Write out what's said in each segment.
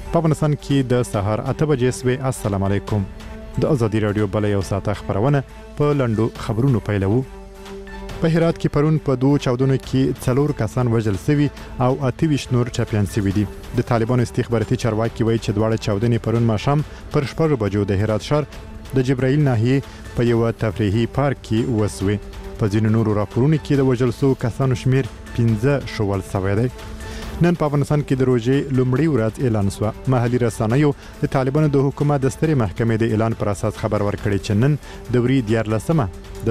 په افغانستان کې د سهار 8 بجې سوي. السلام علیکم. د ازادي رادیو بل یو ساعت خبرونه په لندو خبرونو پیلوو. په هرات کې پرون په 2 چاودنو کې 4 کسان وژل شوي او 28 نور ټپيان شوي دي. د طالبانو استخباراتي چارواکي وایي چې دواړه چاودنې پرون ماښام پر 6 بجو د هرات ښار د جبرائیل ناحیه په یو تفریحي پارک کې وسوي. په ځینو نورو راپورونو کې د وژل شوو کسانو شمیر 15 شول شوی دی. نن په افغانستان کې د روژې لومړۍ ورځ اعلان شو. محلي رسنیو د طالبانو د حکومت د سترې محکمې د اعلان پر اساس خبر ورکړی چې نن د وري 14مه د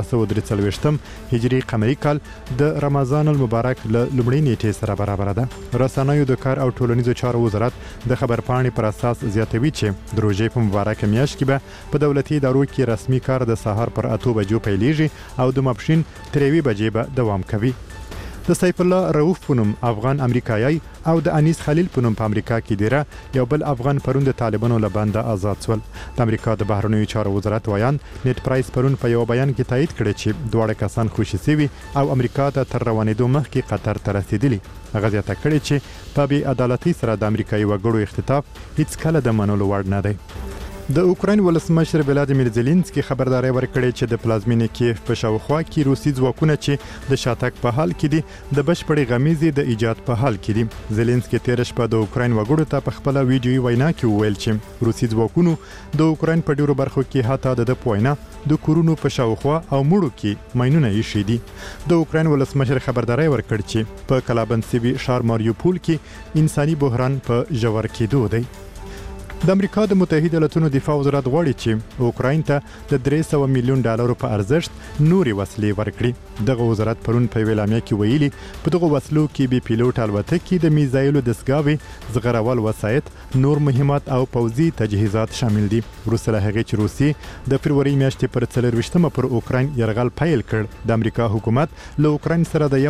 1443 هجری قمري کال د رمضان المبارک له لومړۍ نیټې سره برابر ده. رسنیو د کار او ټولنیزو چارو وزارت د خبر پاڼې پر اساس زیاتوي چې د روژې په مبارک میاشت کې به په دولتي ادارو کې رسمي کار د سهار پر 8 بجو پیلېږي او د ماپښین تر 1 بجې به دوام کوي. د سیف الله رؤوف پونم افغان امریکایي او د انیس خلیل پونم په امریکا کې دیره یو بل افغان پرون د طالبانو له بنده آزاد شول. د امریکا د بهرنیو چارو وزارت ویان نیټ پرایس پرون په یو بیان کې تایید کړی چې دواړه کسان خوشي شوي او امریکا ته تر روانېدو مخکې قطر ته رسیدلي. هغه زیاته کړې چې په بې عدالتۍ سره د امریکایي وګړو اختطاف هیڅ کله د منلو وړ نه دی. د اوکراین ولسمشر ولادیمیر زيلنسکي خبرداري ورکړې چې د پلازمینې کیف په شاوخوا کې روسي ځواکونه چې د شاتګ په حال کې دي د بشپړې غمیزې د ایجاد په حال کې دي. زيلنسکي تیر شپه د اوکراین وګړو ته په خپل ویډیوي وینا کې وویل چې روسي ځواکونو د اوکراین په ډیرو برخو کې حتی د پوینا د کورونو په شاوخوا او مړو کې ماینونه یې دي. د اوکراین ولسمشر خبرداري ورکړ چې په کلابند سیوی ښار ماریوپول کې انساني بحران په ژور کېدو دی. د امریکا د متحده ایالاتو دفاع وزارت غواړي چې اوکراین ته د 300 میلیون ډالرو په ارزښت نورې وسلې ورکړي. دغه وزارت پرون په ویلامیا کې ویلي په دغه وسلو کې بي پیلوټ الوتکې د میزایلو دستګاوې زغرول وسایط نور مهمات او پوځي تجهیزات شامل دي. وروسته له هغې چې روسي د فروری میاشتې پر 24مه پر اوکراین یرغل پیل کړ د امریکا حکومت له اوکراین سره د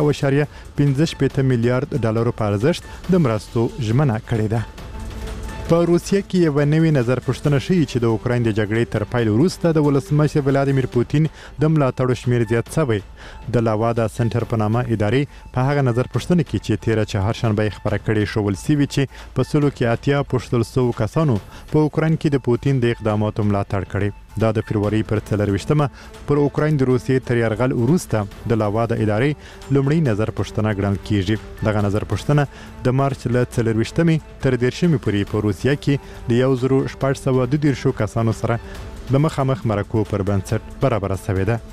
1.15 میلیارډ ډالرو په ارزښت د مرستو ژمنه کړې ده. په روسیه کې یو نوې نظر پوښتنه شوې چې د اوکراین د جګړې تر پیل وروسته د ولسمشر ولادیمیر پوتین د ملاتړو شمیر زیات شوی. د لاوادا سنټر په نامه ادارې په هغه نظر پوښتنه کې چې 13 چهارشنبه خبره کړې شوول سوي چې په سلو کې 80 پوښتل سو کسانو په اوکراین کې د پوتین د اقداماتو ملاتړ کړي. دا د فروری پر 24مه پر اوکراین د روسیې تر یرغل وروسته د لاوادا ادارې لومړی نظر پوښتنه ګڼل کیږي. دغه نظر پوښتنه د مارچ له 24مې تر 10مې پورې په روسیه کې د 1422 کسانو سره د مخامخ مرکو پر بنسټ برابر شوې ده.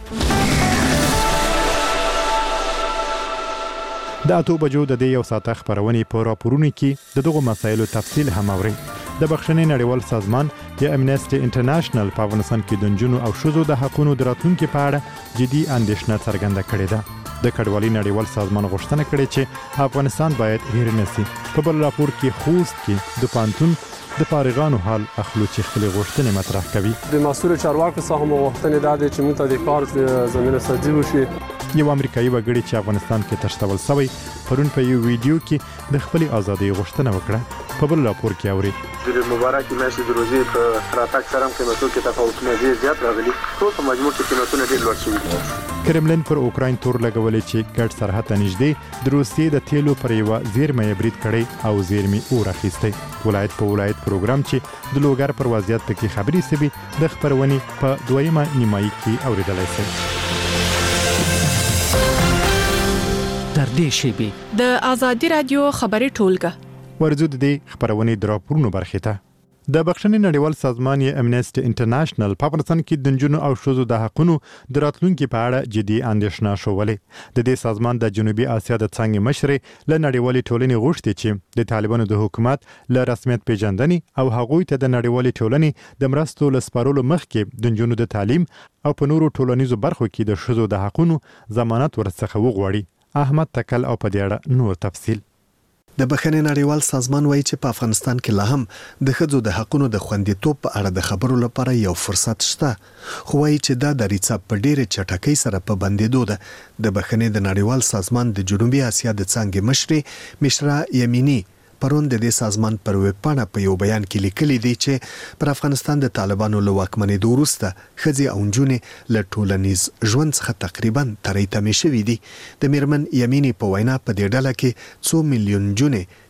د 8 بجو د یو ساعت خبرونه په راپورونو کې د دغه مسایلو تفصیل هم اوري. د بخښنې نړیوال سازمان یا امنیسټي انټرنیشنل په افغانستان کې د نجونو او ښځو د حقوقو د راتلونکو په اړه جدي اندېښنه څرګنده کړې ده. د کډوالۍ نړیوال سازمان غوښتنه کړې چې افغانستان باید هیر نشي. په بل راپور کې خوست کې د پانتون د فارغانو حال اخلو چې خپل غوښتنې مطرح کوي. د مسؤل چارواکو څخه مو غوښتنې ده چې موږ ته د کار زمينه سازي وشي. یو امریکایي وګړي چې افغانستان کې تشتول شوی پرون په یو ویډیو کې د خپل ازادۍ غوښتنه وکړه. په بل راپور کې اوري د مبارک میاشتې د روزي په راتګ سره قیمتونو کې تفاوتونه ډېر زیات راغلي. ټول په مجموع کې قیمتونه ډېر لوړ شوي. کرملین پر اوکراین تور لګولې چې ګډ سرحد ته نږدې د روسیې د تیلو پر یو زیرمې برید کړي او زیرمې اور اخیستي. ولایت په ولایت پروګرام چې د لوګر پر وضعیت پکې خبري سوي د خبرونې په دویمه نیمایي کې اوریدلای شي. تر دې شی د ازادي رادیو خبري ټولګه ورزو د دې خبرونې دراپورونو برخه ته د بخښنې نړیوال سازمان یا امنیسټي انټرنیشنل په افغانستان کې د نجونو او ښځو د حقوقو د راتلونکو په اړه جدي اندېښنه شولې. د دې سازمان د جنوبي اسیا د څنګه مشر له نړیوالې ټولنې غوښتي چې د طالبانو د حکومت له رسمیت پیژندنې او هغوی ته د نړیوالې ټولنې د مرستو لسپارولو مخکې د نجونو د تعلیم او په نورو ټولنیزو برخو کې د ښځو د حقوقو ضمانت ورڅخه وغواړي. احمد تکل او په دې اړه نور تفصیل. د بخښنې نړیوال سازمان وایي چې په افغانستان کې لا هم د ښځو د حقوقو د خوندیتوب په اړه د خبرو لپاره یو فرصت شته، خو وایي چې دا د ریڅه په ډېرې چټکۍ سره په بندېدو ده. د بخښنې د نړیوال سازمان د جنوبي اسیا د څانګې مشرې مشرا یمینی پرون د دې سازمان پر ویب پاڼه په یو بیان کې لیکلي دي چې پر افغانستان د طالبانو له واکمنېدو وروسته ښځې او نجونې له ټولنیز ژوند څخه تقریبا ترې تمې شوي دي. د میرمن یمینی په وینا په دې ډله کې 2 میلیون نجونې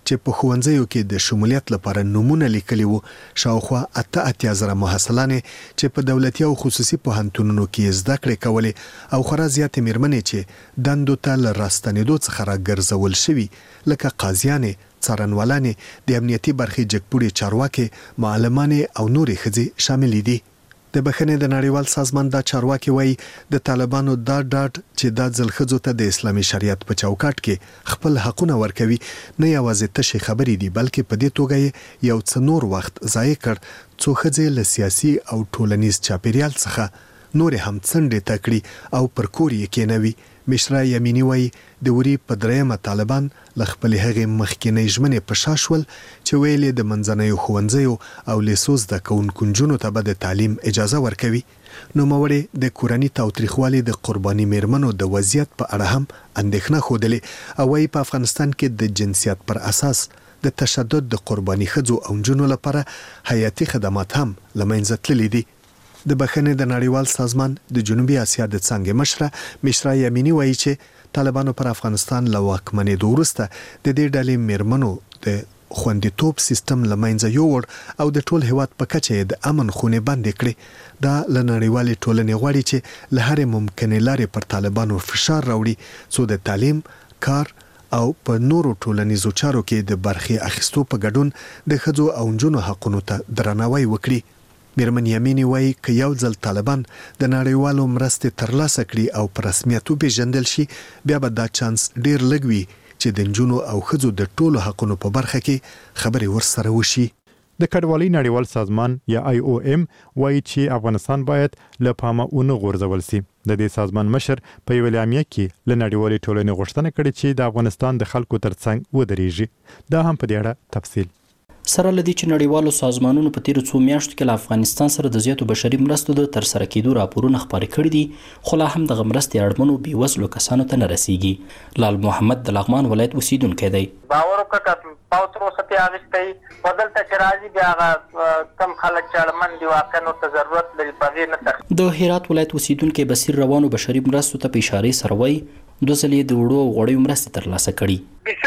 چې په ښوونځیو کې د شمولیت لپاره نمونه لیکلي وو. شاوخوا 88,000 محصلانې چې په دولتي او خصوصي پوهنتونونو کې زده کړې کولې او خورا زیاتې میرمنې چې دندو ته له راستنېدو څخه راګرځول شوي لکه قاضیانې، څارنوالانې، د امنیتي برخې جګپوړې چارواکي، معلمانې او نورې ښځې شاملې دي. د بخښنې د نړیوال سازمان دا چارواکي وایي د طالبانو دا ډاډ چې دا ځل ښځو ته د اسلامي شریعت په چوکاټ کې خپل حقونه ورکوي نه یوازې تشې خبرې دي، بلکې په دې توګه یې یو څه نور وخت ضایع کړ څو ښځې له سیاسي او ټولنیز چاپیریال څخه نورې هم څنډې ته کړي او پر کور یې کېنوي. مشرا یمینی وایي د وري په درېیمه طالبان له خپلې هغې مخکینۍ ژمنې په شا شول چې ویلې د منځنیو ښوونځیو او لیسو زده کوونکو نجونو ته به د تعلیم اجازه ورکوي. نوموړې د کورني تاوتریخوالي د قرباني میرمنو د وضعیت په اړه هم اندېښنه ښودلې او وایي په افغانستان کې د جنسیت پر اساس د تشدد د قرباني ښځو او نجونو لپاره حیاتي خدمات هم له منځه تللي دي. د بخښنې د نړیوال سازمان د جنوبي اسیا د څانګې مشره مشرا یمینی وایي چې طالبانو پر افغانستان له واکمنېدو وروسته د دې ډلې میرمنو د خوندیتوب سیستم له منځه یووړ او د ټول هیواد په کچه یې د امن خونې بندې کړې. دا له نړیوالې ټولنې غواړي چې له هرې ممکنې لارې پر طالبانو فشار راوړي څو د تعلیم، کار او په نورو ټولنیزو چارو کې د برخې اخیستو په ګډون د ښځو او نجونو حقونو ته درناوی وکړي. میرمن یمینی وایي که یو ځل طالبان د نړیوالو مرستې ترلاسه کړي او په رسمیت وپېژندل شي بیا به دا چانس ډیر لږ وي چې د نجونو او ښځو د ټولو حقونو په برخه کې خبرې ورسره وشي. د کډوالۍ نړیوال سازمان یا IOM وایي چې افغانستان باید له پامه ونه غورځول شي. د دې سازمان مشر په یو اعلامیه کې له نړیوالې ټولنې غوښتنه کړې چې د افغانستان د خلکو ترڅنګ ودرېږي. دا هم په دې اړه تفصیل. سره لدی چې نړیوالو سازمانونو په تیر څو میاشتو کې له افغانستان سره د زیاتو بشري مرستو د ترسره کېدو راپورونه خپاره کړي دي، خو لا هم دغه مرستې اړمنو بېوزلو کسانو ته نه رسیږي. لال محمد د لغمان ولایت اوسیدونکی دی. باور وکړه پاو تر اوسه پې اخیستی بدلته چې راځي بیا هغه کم خلک چې اړمن دي واقعا ورته ضرورت لري په هغې نه تخ. د هرات ولایت اوسیدونکی بصیر روانو بشري مرستو ته په اشارې سره وایي 2 ځلې د وړو او غوړیو مرستې ترلاسه کړي.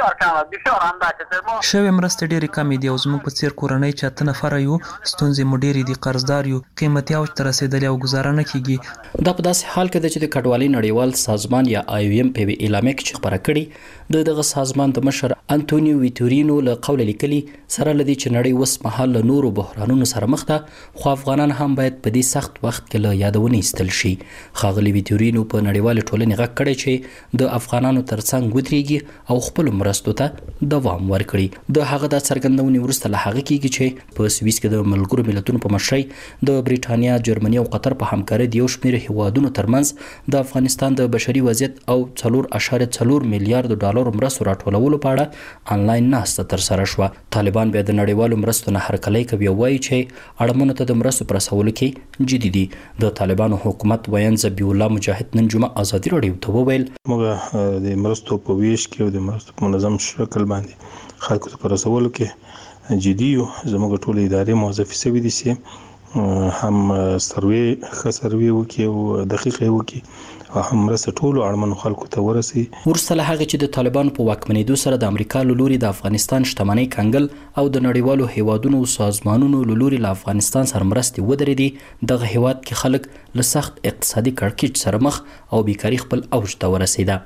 شوې مرستې ډېرې کمې دي او زموږ په څېر کورنۍ چې 8 نفره یو ستونزې مو ډېرې دي، قرضدار یو، قیمتي اوج ته رسېدلې او ګزاره نه کېږي. دا په داسې حال کې ده چې د کډوالۍ نړیوال سازمان یا IOM په یوې اعلامیه کې چې خپره کړې د دغه سازمان د مشر انټونیو ویټورینو له قوله لیکلي سره لدی چې نړۍ اوس مهال له نورو بحرانونو سره مخ ده، خو افغانان هم باید په دې سخت وخت کې له یادونې ایستل شي. ښاغلي ویټورینو په نړیوالې ټولنې غږ کړی چې د افغانانو ترڅنګ ودرېږي او خپل مرستو ته دوام ورکړي. د هغه د څرګندونې وروسته له هغه کېږي چې په سویس کې د ملګرو ملتونو په مشرۍ د بریټانیا، جرمني او قطر په همکارۍ د یو شمېر هیوادونو ترمنځ د افغانستان د بشري وضعیت او 4.4 میلیارډ ډالرو مرستو راټولولو په اړه انلاین ناسته ترسره شوه. طالبان بیا د نړیوالو مرستو نه هرکلی کوي او وایي چې اړمنو ته د مرستو په رسولو کې جدي دي. د طالبانو حکومت ویاند ذبیح الله مجاهد نن جمعه ازادي راډیو ته وویل موږ د مرستو په ویش کې او د مرستو په منظم شکل باندې خلکو ته په رسولو کې جدي یو. زموږ ټول ادارې موظفې شوي دي چې هم سروې وکړي او دقیقې وکړي او هم مرسته ټولو اړمنو خلکو ته ورسي. وروسته له هغې چې د طالبانو په واکمنېدو سره د امریکا له لوري د افغانستان شتمنۍ کنګل او د نړیوالو هیوادونو او سازمانونو له لوري له افغانستان سره مرستې ودرېدې، دغه هیواد کې خلک له سخت اقتصادي کړکېچ سره مخ او بیکاري خپل اوج ته ورسېده.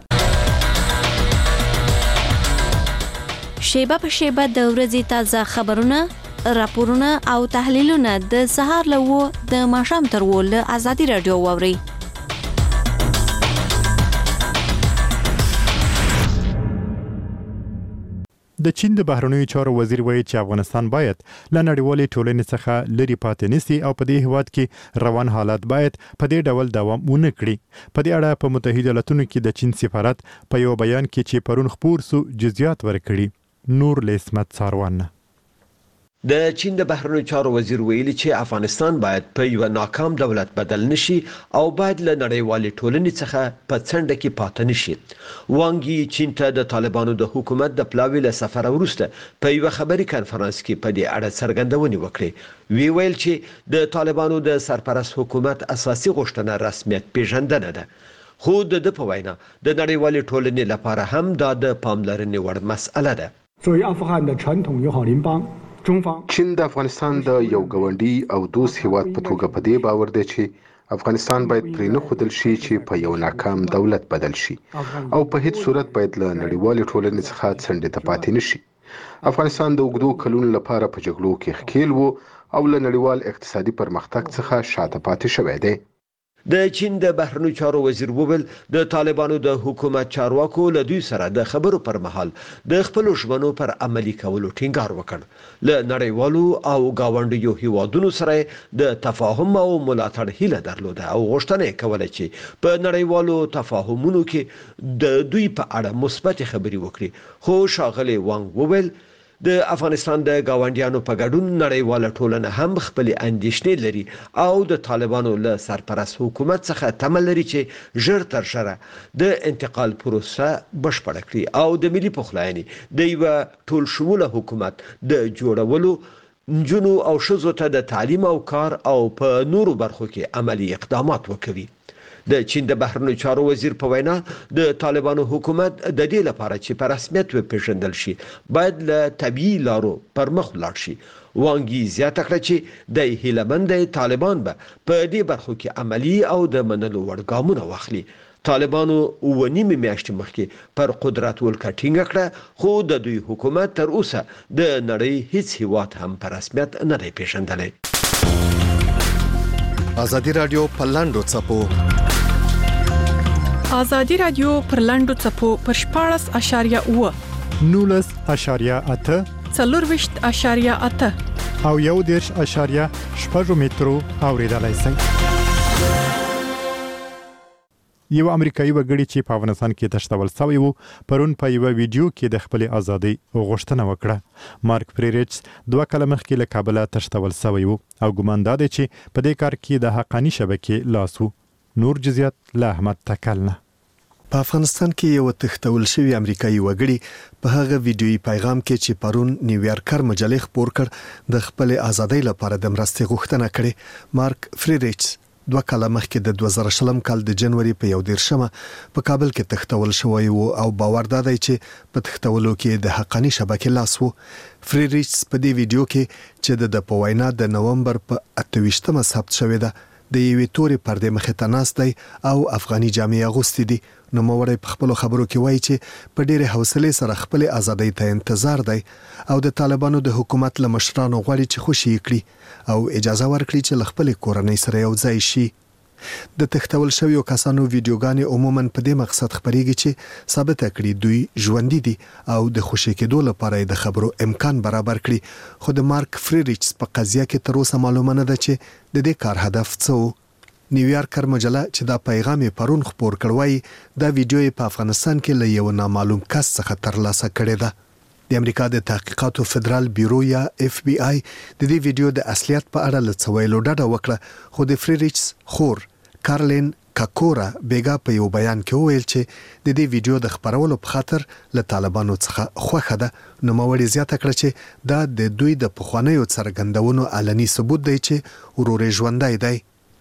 شیبه په شیبه د ورځې تازه خبرونه، راپورونه او تحلیلونه د سهار له 9 د ماښام تر 10 له ازادي راډیو واورئ. د چین د بهرنیو چارو وزیر وایي چې افغانستان باید له نړیوالې ټولنې څخه لري پاتې نشي او په دې هیواد کې روان حالات باید په دې ډول دوام ونه کړي. په دې اړه په متحده ایالاتونو کې د چین سفارت په یو بیان کې چې پرون خپور سو جزئیات ورکړي. نور لسمت ساروان. د چین د بهرنیو چارو وزیر ویلي چې افغانستان باید په یو ناکام دولت بدل نشي او باید له نړیوالې ټولنې څخه په څنډه کې پاتې نشي. وانګ یي چین ته د طالبانو د حکومت د پلاوي له سفر وروسته په یو خبري کانفرنس کې په دې اړه څرګندونې وکړې. وی ویل چې د طالبانو د سرپرست حکومت اساسي غوښتنه رسمیت پیژندنه ده. خو د په وینا د نړیوالې ټولنې لپاره هم دا د پاملرنې وړ مسأله ده. 作为阿富汗的传统友好邻邦，中方 چین د افغانستان د یو ګاونډي او دوست هیواد په توګه په دې باور دی چې افغانستان باید پرې نه ښودل شي چې په یو ناکام دولت بدل شي او په هیڅ صورت باید له نړیوالې ټولنې څخه څنډې ته پاتې نشي. افغانستان د اوږدو کلونو لپاره په جګړو کې ښکېل و او له نړیوال اقتصادي پرمختګ څخه شاته پاتې شوی دی. د چین د بهرنیو چارو وزیر وویل د طالبانو د حکومت چارواکو له دوی سره د خبرو پر مهال د خپل ژمنو پر عملي کولو ټینګار وکړ. له نړیوالو او گاونډیو هیوادونو سره د تفاهم او ملاتړ هیله درلوده او غوښتنه کوله چې په نړیوالو تفاهمونو کې د دوی په اړه مثبت خبرې وکړي. خو ښاغلی وانګ وویل د افغانستان د گاونډیانو په ګډون نړیواله ټولنه هم خپل اندېښنې لري او د طالبانو له سرپرست حکومت څخه تمه لري چې ژر تر ژره د انتقال پروسه بشپړه کړي او د ملي پخلاینې د یو ټول شموله حکومت د جوړولو نجونو او ښځو ته د تعلیم او کار او په نورو برخو کې عملی اقدامات وکړي. د چین د بهرنیو چارو وزیر په وینا د طالبانو حکومت د دې لپاره چې په رسمیت وپېژندل شي باید له طبيعي لارو پر مخ ولاړ شي. وانګي زیاته کړه چې د هیلمند طالبان به په دې برخو کې عملی او د منلو وړ ګامونه واخلي. طالبانو ونیمه میاشتې مخکې پر قدرت ولکټینګ کړه خو د دوی حکومت تر اوسه د نړۍ هیڅ هیواد هم په رسمیت نه دی پیژندلی. ازادي رادیو په لاندو چپو ازادي رادیو پر لاندو چپو پر 14.8 19.8 څلورويشت.8 او 1.6 مترو اوریدلای شئ. یو امریکایي وګړي چې په افغانستان کې تښتول شوی وو پرون په یو ویډیو کې د خپل ازادۍ غوښتنه وکړه. مارک فریریچ 2 کاله مخکې له کابل تښتول شوی وو او ګومان دی چې په دې کار کې د حقانی شبکې لاس وو. نور جزئیات له احمد تکلنه. په افغانستان کې یو تښتول شوی امریکایي وګړي په هغه ویډیويي پیغام کې چې پرون نیویارکر مجلې خپور کړ د خپل ازادۍ لپاره د مرستې غوښتنه کړې. مارک فریریچ 2 کاله مخکې د 2020 کال د جنوري په 11 په کابل کې تښتول شوی وو او باور دی چې په تښتولو کې د حقانی شبکې لاس وو. فریریچ په دې ویډیو کې چې د پوینا د نومبر په 28 ثبت شوی دی د یوې تورې پردې مخې ته ناست دی او افغاني جامې اغوستې دي. نو موري په خپل خبرو کې وایي چې په ډېره حوصله سره خپل ازادۍ ته انتظار دی او د طالبانو د حکومت له مشرانو غواړي چې خوشي کړي او اجازه ورکړي چې خپل کورنۍ سره یو ځای شي. د تښتول شویو کسانو ویډیوګانې عموما په دې مقصد خبريږي چې ثابت کړي دوی ژوند دي او د خوشي کېدو لپاره د خبرو امکان برابر کړي. خو د مارک فریریچ په قضیه کې تر اوسه معلومه نه ده چې د دې کار هدف څه و. نیویارکر مجله چې دا پیغام پرون خپور کړوي دا ویډیو په افغانستان کې له یو نامعلوم کس څخه ترلاسه کړی ده. د امریکا د تحقیقاتو فدرال بیورو یا FBI د دې ویډیو د اصلیت په اړه لڅویلو ډډه وکړه خو د فریریچ خور کارلین کاکورا بیګا په یو بیان کې وویل چې د دې ویډیو د خبرولو په خاطر له طالبانو څخه خوښه ده. نو موري زیاته کړه چې دا د دوی د پخوانیو څرګندونو علني ثبوت دی چې ورور ژوندای دی.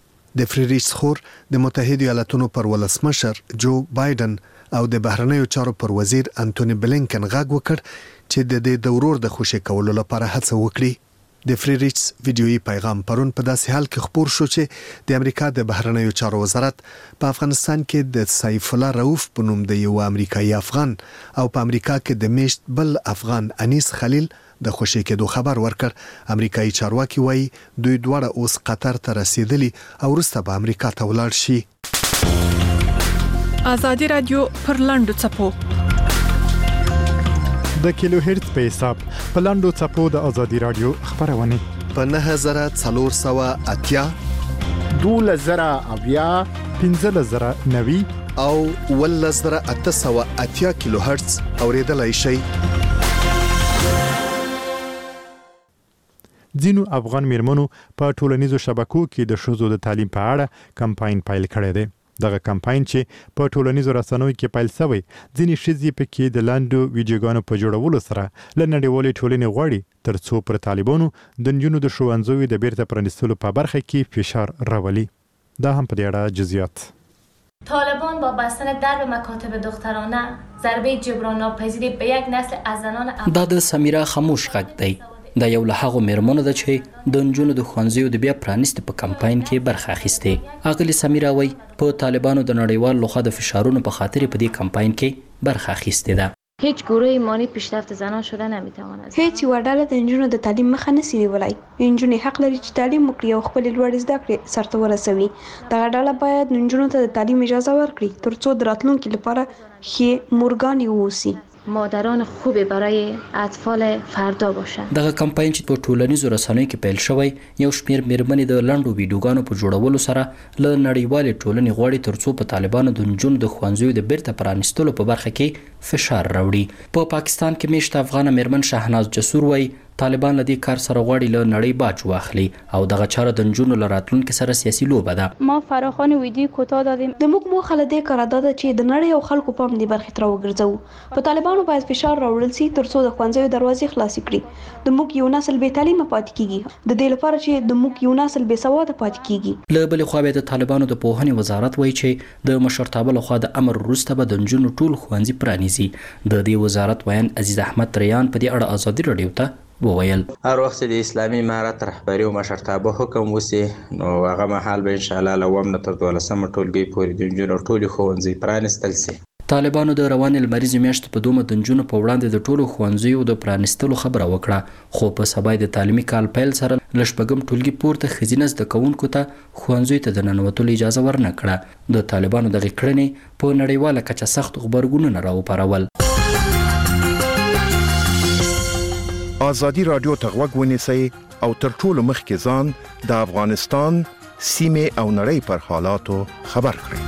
د فریریچ خور د متحده ایالاتونو پر ولسمشر جو بایدن او د بهرنیو چارو پر وزیر انټونی بلینکن غږ وکړ چې د دې دورور د خوشی کولو لپاره هڅه وکړي. د فریریچ ویډیويي پیغام پرون په داسې حال کې خپور شو چې د امریکا د بهرنیو چارو وزارت په افغانستان کې د سیف الله رؤف په نوم د یو امریکایي افغان او په امریکا کې د میشت بل افغان انیس خلیل د خوشی کېدو خبر ورکړ. امریکایي چارواکي وایي دوی دواړه اوس قطر ته رسیدلی او وروسته به امریکا ته ولاړ شي. ازادي رادیو پر لاندو چپو د کیلو هرتز په حساب په لاندو چپو د ازادي رادیو خبرونه په 9480 2000 1590 او 1880 کیلو هرتز اوریدلای شئ. ځینو افغان میرمنو په ټولنیزو شبکو کې د ښځو د تعلیم په اړه کمپاین پیل کړی دی. دغه کمپاین چې په ټولنیزو رسنیو کې پیل شوی ځینې ښځې پکې د لاندو ویډیوګانو په جوړولو سره له نړیوالې ټولنې غواړي ترڅو پر طالبانو د نجونو د ښوونځیو د بیرته پرانیستلو په برخه کې فشار راولي. دا هم په دې اړه جزئیات. طالبان با بستن درب مکاتب دخترانه ضربه جبران ناپذیری به یک نسل از زنان دا د سمیرا خاموش غږ دی. دا یو له هغو میرمنو ده چې د نجونو د ښوونځیو د بیا پرانیستې په کمپاین کې برخه اخیستې. اغلې سمیرا وایي په طالبانو د نړیوال لخوا د فشارونو په خاطر په دې کمپاین کې برخه اخیستې ده. هیچ گروه ایمانی پیشرفت زنان شده نمیتواند. هیچ یوه ډله د نجونو د تعلیم مخه نشي نیولی. نجونې حق لري چې تعلیم وکړي او خپلې لوړې زده کړې سرته ورسوي. دغه ډله باید نجونو ته د تعلیم اجازه ورکړي ترڅو د راتلونکي لپاره ښې مورګانې واوسي. مادران خوب برای اطفال فردا باشند. دغه کمپاین چې په ټولنیزو رسنیو کې پیل شوی یو شمېر میرمنې د لنډو ویډیوګانو په جوړولو سره له نړیوالې ټولنې غواړي ترڅو په طالبانو د نجونو د ښوونځیو د بیرته پرانیستلو په برخه کې فشار راوړي. په پاکستان کې میشته افغانه میرمن شهناز جسور وایي طالبان له دې کار سره غواړي له نړۍ باج واخلي او دغه چاره د نجونو له راتلونکي سره سیاسي لوبه ده. ما فراخوان ویډیو کوتاه دادیم. د موږ موخه له دې کاره دا ده چې د نړۍ او خلکو پام دې برخې ته راوګرځوو. په طالبانو باید فشار راوړل سي ترڅو د ښوونځیو دروازې خلاصې کړي. د موږ یو نسل بې تعلیمه پاتې کیږي. د دې لپاره چې د موږ یو نسل بې سواده پاتې کیږي. له بلې خوا د طالبانو د پوهنې وزارت وایي چې د مشرتابه لخوا د امر وروسته به د نجونو ټول ښوونځي پرانیزي. د دې وزارت ویان عزیز احمد تریان په دې اړه ازادي راډیو ته وویل هر وخت د اسلامي امارت رهبري او مشرتابه حکم وسی نو هغه مهال به ان شاء الله لوم تر 12 ټولګي پورې د نجونو ټولي ښوونځي پرانیستل سي. طالبانو د روانې لمریزې میاشتې په دومره د نجونو په وړاندې د ټولو ښوونځیو د پرانیستلو خبره وکړه خو په سبا د تعلیمي کال پیل سره له شپږم ټولګي پورته ښځینه زده کوونکو ته ښوونځیو ته د ننوتلو اجازه ورنه کړه. د طالبانو دغې کړنې په نړیواله کچه سخت غبرګونونه راوپارول. ازادي رادیو ته غوږ ونیسئ او تر ټولو مخکې ځان د افغانستان سیمې او نړۍ پر حالاتو خبر کړئ.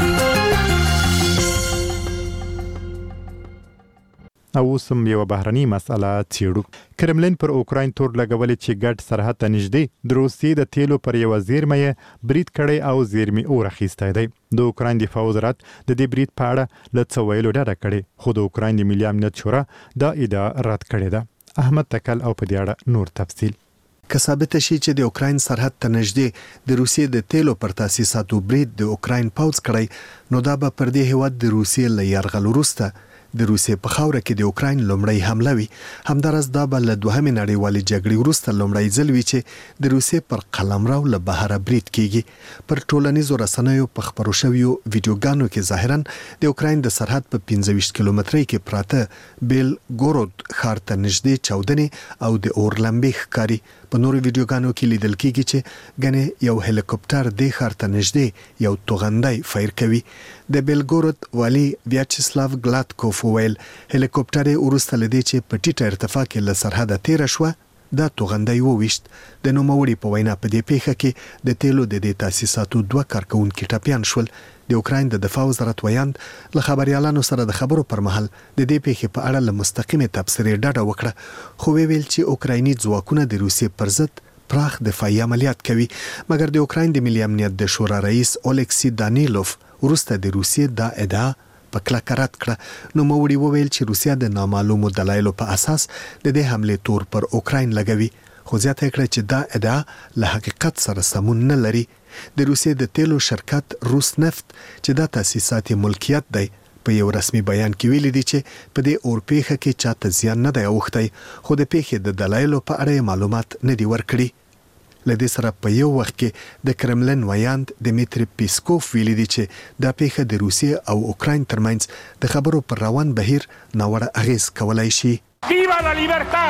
او سم یو بهرني مسله څیړو. کرملین پر اوکراین تور لګولې چې ګډ سرحد ته نږدې د روسیې د تیلو پر یو زیرمه برید کړی او زیرمې اور اخیستی دی. د اوکراین دفاع وزارت د دې برید په اړه له څه ویلو ډډه کړې خو د اوکراین د ملي امنیت شورا دا ادعا رد کړې ده. احمد تکل او په دې اړه نور تفصیل. که ثابت شي چې د اوکراین سرحد ته نږدې د روسیې د تیلو پر تاسیساتو برید د اوکراین پوځ کړی نو دا به پر دې هیواد د روسیې له یرغل وروسته د روسیې په خاوره کې د اوکراین لومړی حمله وي. همدارس دا به له دوهمې نړیوالې جګړې وروسته لومړی ځل وي چې د روسیې پر قلمرو له بهره برید کیږي. پر ټولنیزو رسنیو په خپرو شویو ویډیوګانو کې ظاهرا د اوکراین د سرحد په 25 کیلومترۍ کې پراته بیل ګورود ښار ته نږدې چاودنې او د اور لمبې ښکاري. په نورو ویډیوګانو کې لیدل کیږي چې ګنې یو هلیکوپټر د ښار ته نږدې یو توغندی فایر کوي. د بیلګورود والی ویاچسلاو ګلاتکوف ویل هلیکوپټر وروسته لدی چې په ټیټه ارتفاع کې له سرحده تیر شو دا توغندی وويشت. د نوموړي په وینا په دې پیښه کې د تیلو د دې تاسیساتو دوه کارکونکي ټپيان شول. د اوکراین د دفاع وزارت ویاند له خبريالانو سره د خبرو پر مهال د دې پیښې په اړه له مستقیمه تبصرې ډډه وکړه خو ویل چې اوکرایني ځواکونه د روسیې پر ضد پراخ دفاعي عملیات کوي. مګر د اوکراین د ملي امنیت د شورا رئیس اولکسی دانیلوف ورسته د روسیې دا ادعا په کلکه رد کړه. نو موړي وویل چې روسیا د نامعلومو دلایلو په اساس د دې حمله تور پر اوکراین لګوي خو زیاته کړه چې دا ادعا له حقیقت سره سمون نه لري. د روسیې د تیلو شرکت روس نفت چې دا تاسیسات ملکیت دی په یو رسمي بیان کې ویلي دي چې په دې اور پیښه کې چاته زیان نه دی اوښتی خو د پیښې د دلایلو په اړه معلومات نه دي ورکړي. لدې سره په یو وخت کې د کرملین ویاند دمیتری پیسکوف ویلي دي چې دا پیښه د روسیې او اوکراین ترمنځ د خبرو پر روان بهیر ناوړه اغیز کولای شي. ویوا لا لیبرتا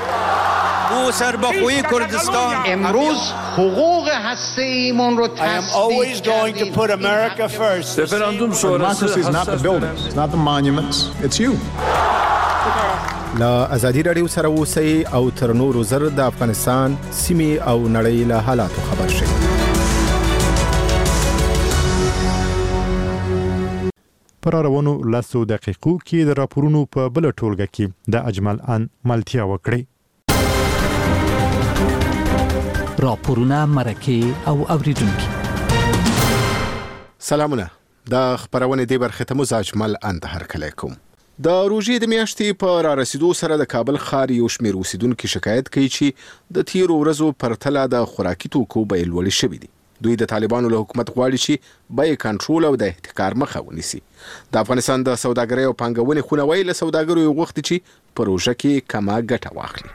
او سربخوی کردستان امروز حقوق هسته‌ایمون رو always going to put America first. Referendum sonrası is not the buildings, it's not the monuments, it's you. لا ازادي رادیو سره اوسئ او تر نورو زر د افغانستان سیمې او نړۍ له حالاتو خبر شئ. پر روانو لاسو دقیقو کې د راپورونو په بل ټولګه کې د اجمل ان ملتیا وکړي. راپورونه مرکه او اوریدونکو سلامونه د خبرونه دی برخه ته مزاج مل اند هرکلی کوم. د روژې د میاشتې په را رسیدو سره د کابل ښار یو شمېر اوسیدونکو شکایت کوي چې د تیرو ورځو پرتله د خوراکي توکو بیې لوړې شوې دي. دوی د طالبانو له حکومت غواړي چې بیې کنټرول او د احتکار مخه ونیسي. د افغانستان د سوداګرۍ او پانګونې خونه وایي له سوداګرو یې غوښتي چې پروژه کې کمه ګټه واخلي.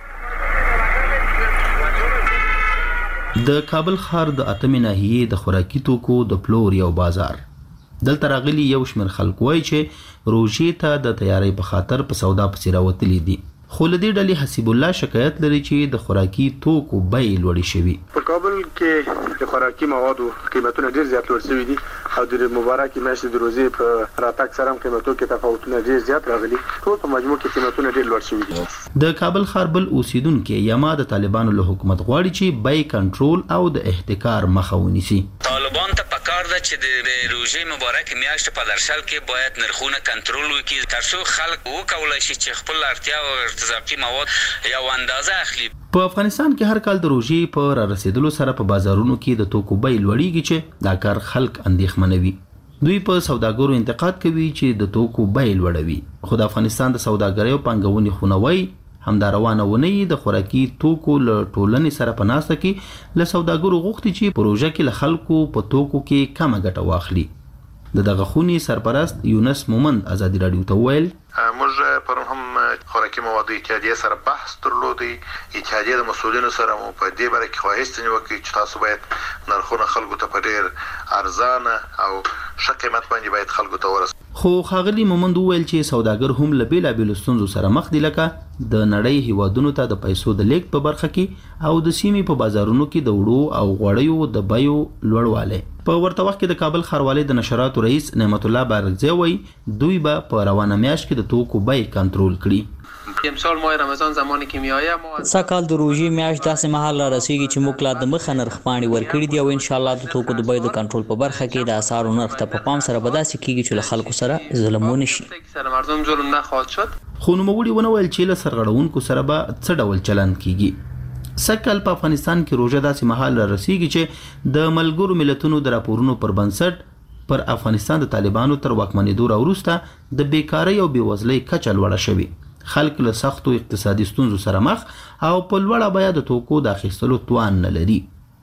د کابل ښار د اتمې ناحیې د خوراکي توکو د پلور یو بازار. دلته راغلي یو شمېر خلک وایي چې روژې ته د تیاری په خاطر په سودا پسې راوتلي دي. خو له دې ډلې حسیب الله شکایت لري چې د خوراکي توکو بیې لوړې شوي. په کابل کې د خوراکي موادو قیمتونه ډېر زیات لوړ شوي دي او د مبارکې میاشتې د روزې په راتګ سره هم قیمتونو کې تفاوتونه ډېر زیات راغلي. ټول په مجموع کې قیمتونه ډېر لوړ شوي دي. د کابل ښار بل اوسیدونکي یما د طالبانو له حکومت غواړي چې بیې کنټرول او د احتکار مخه ونیسي. طالبان ته پکار ده چې د روژې مبارک میاشت په درشل کې باید نرخونه کنټرول وکړي ترڅو خلک وکولای شي چې خپل اړتیا او ارتزاقي مواد یو اندازه اخلي. په افغانستان کې هر کال د روژې په را رسیدلو سره په بازارونو کې د توکو بیې لوړیږي چې دا کار خلک اندېښمنوي. دوی په سوداګرو انتقاد کوي چې د توکو بیې لوړوي. خو د افغانستان د سوداګرۍ او پانګونې خونه وایي همدا روانه ونی د خوراکي توکو له ټولنې سره په ناسته کې له سوداګرو غوښتي چې پروژه کې له خلکو په توکو کې کمه ګټه واخلي. دغه خونې سرپرست یونس مومند ازادي راډیو ته وویل موږ پرون هم خوراکي موادو اتحادیې سره بحث درلودی. اتحادیې د مسؤلینو سره مو په دې باره کې خواهش وکړي چې تاسو باید نرخونه خلکو ته په ډېر ارزانه او ښه قیمت باندې باید خلکو ته ورسوي. خو ښاغلي مومند وویل چې سوداګر هم له بېلابېلو ستونزو سره مخ دي لکه د نړۍ هیوادونو ته د پیسو د لیږد په برخه کې او د سیمې په بازارونو کې د وړو او غوړیو د بیو لوړوالی. په ورته وخت کې د کابل ښاروالۍ د نشراتو رئیس نعمت الله بارکزی وایي دوی به په روانه میاشت کې د توکو بیې کنټرول کړي. امسال ماه رمضان زمانی که میآید ما سکهال د روژې میاشت داسې مهال را رسیږي چې موږ لا د مخه نرخ پاڼې ورکړي دي او ان شاء الله د توکو د بیو د کنټرول په برخه کې د اسعارو نرخ ته په پام سره به داسې کیږي چې له خلکو سره ظلم ونه شي. سره مردم ظلم نخواهد شد. خو نوموړي ونه ویل چې له سرغړونکو سره به څه ډول چلند کیږي. سکهال په افغانستان کې روژه داسې مهال را رسیږي چې د ملګرو ملتونو د راپورونو پر بنسټ پر افغانستان د طالبانو تر واکمنېدو راوروسته د بیکارۍ او بېوزلۍ کچه لوړه شوې. خلک له سختو اقتصادي ستونزو سره مخ او په لوړه بیه د توکو د اخیستلو توان نه لري.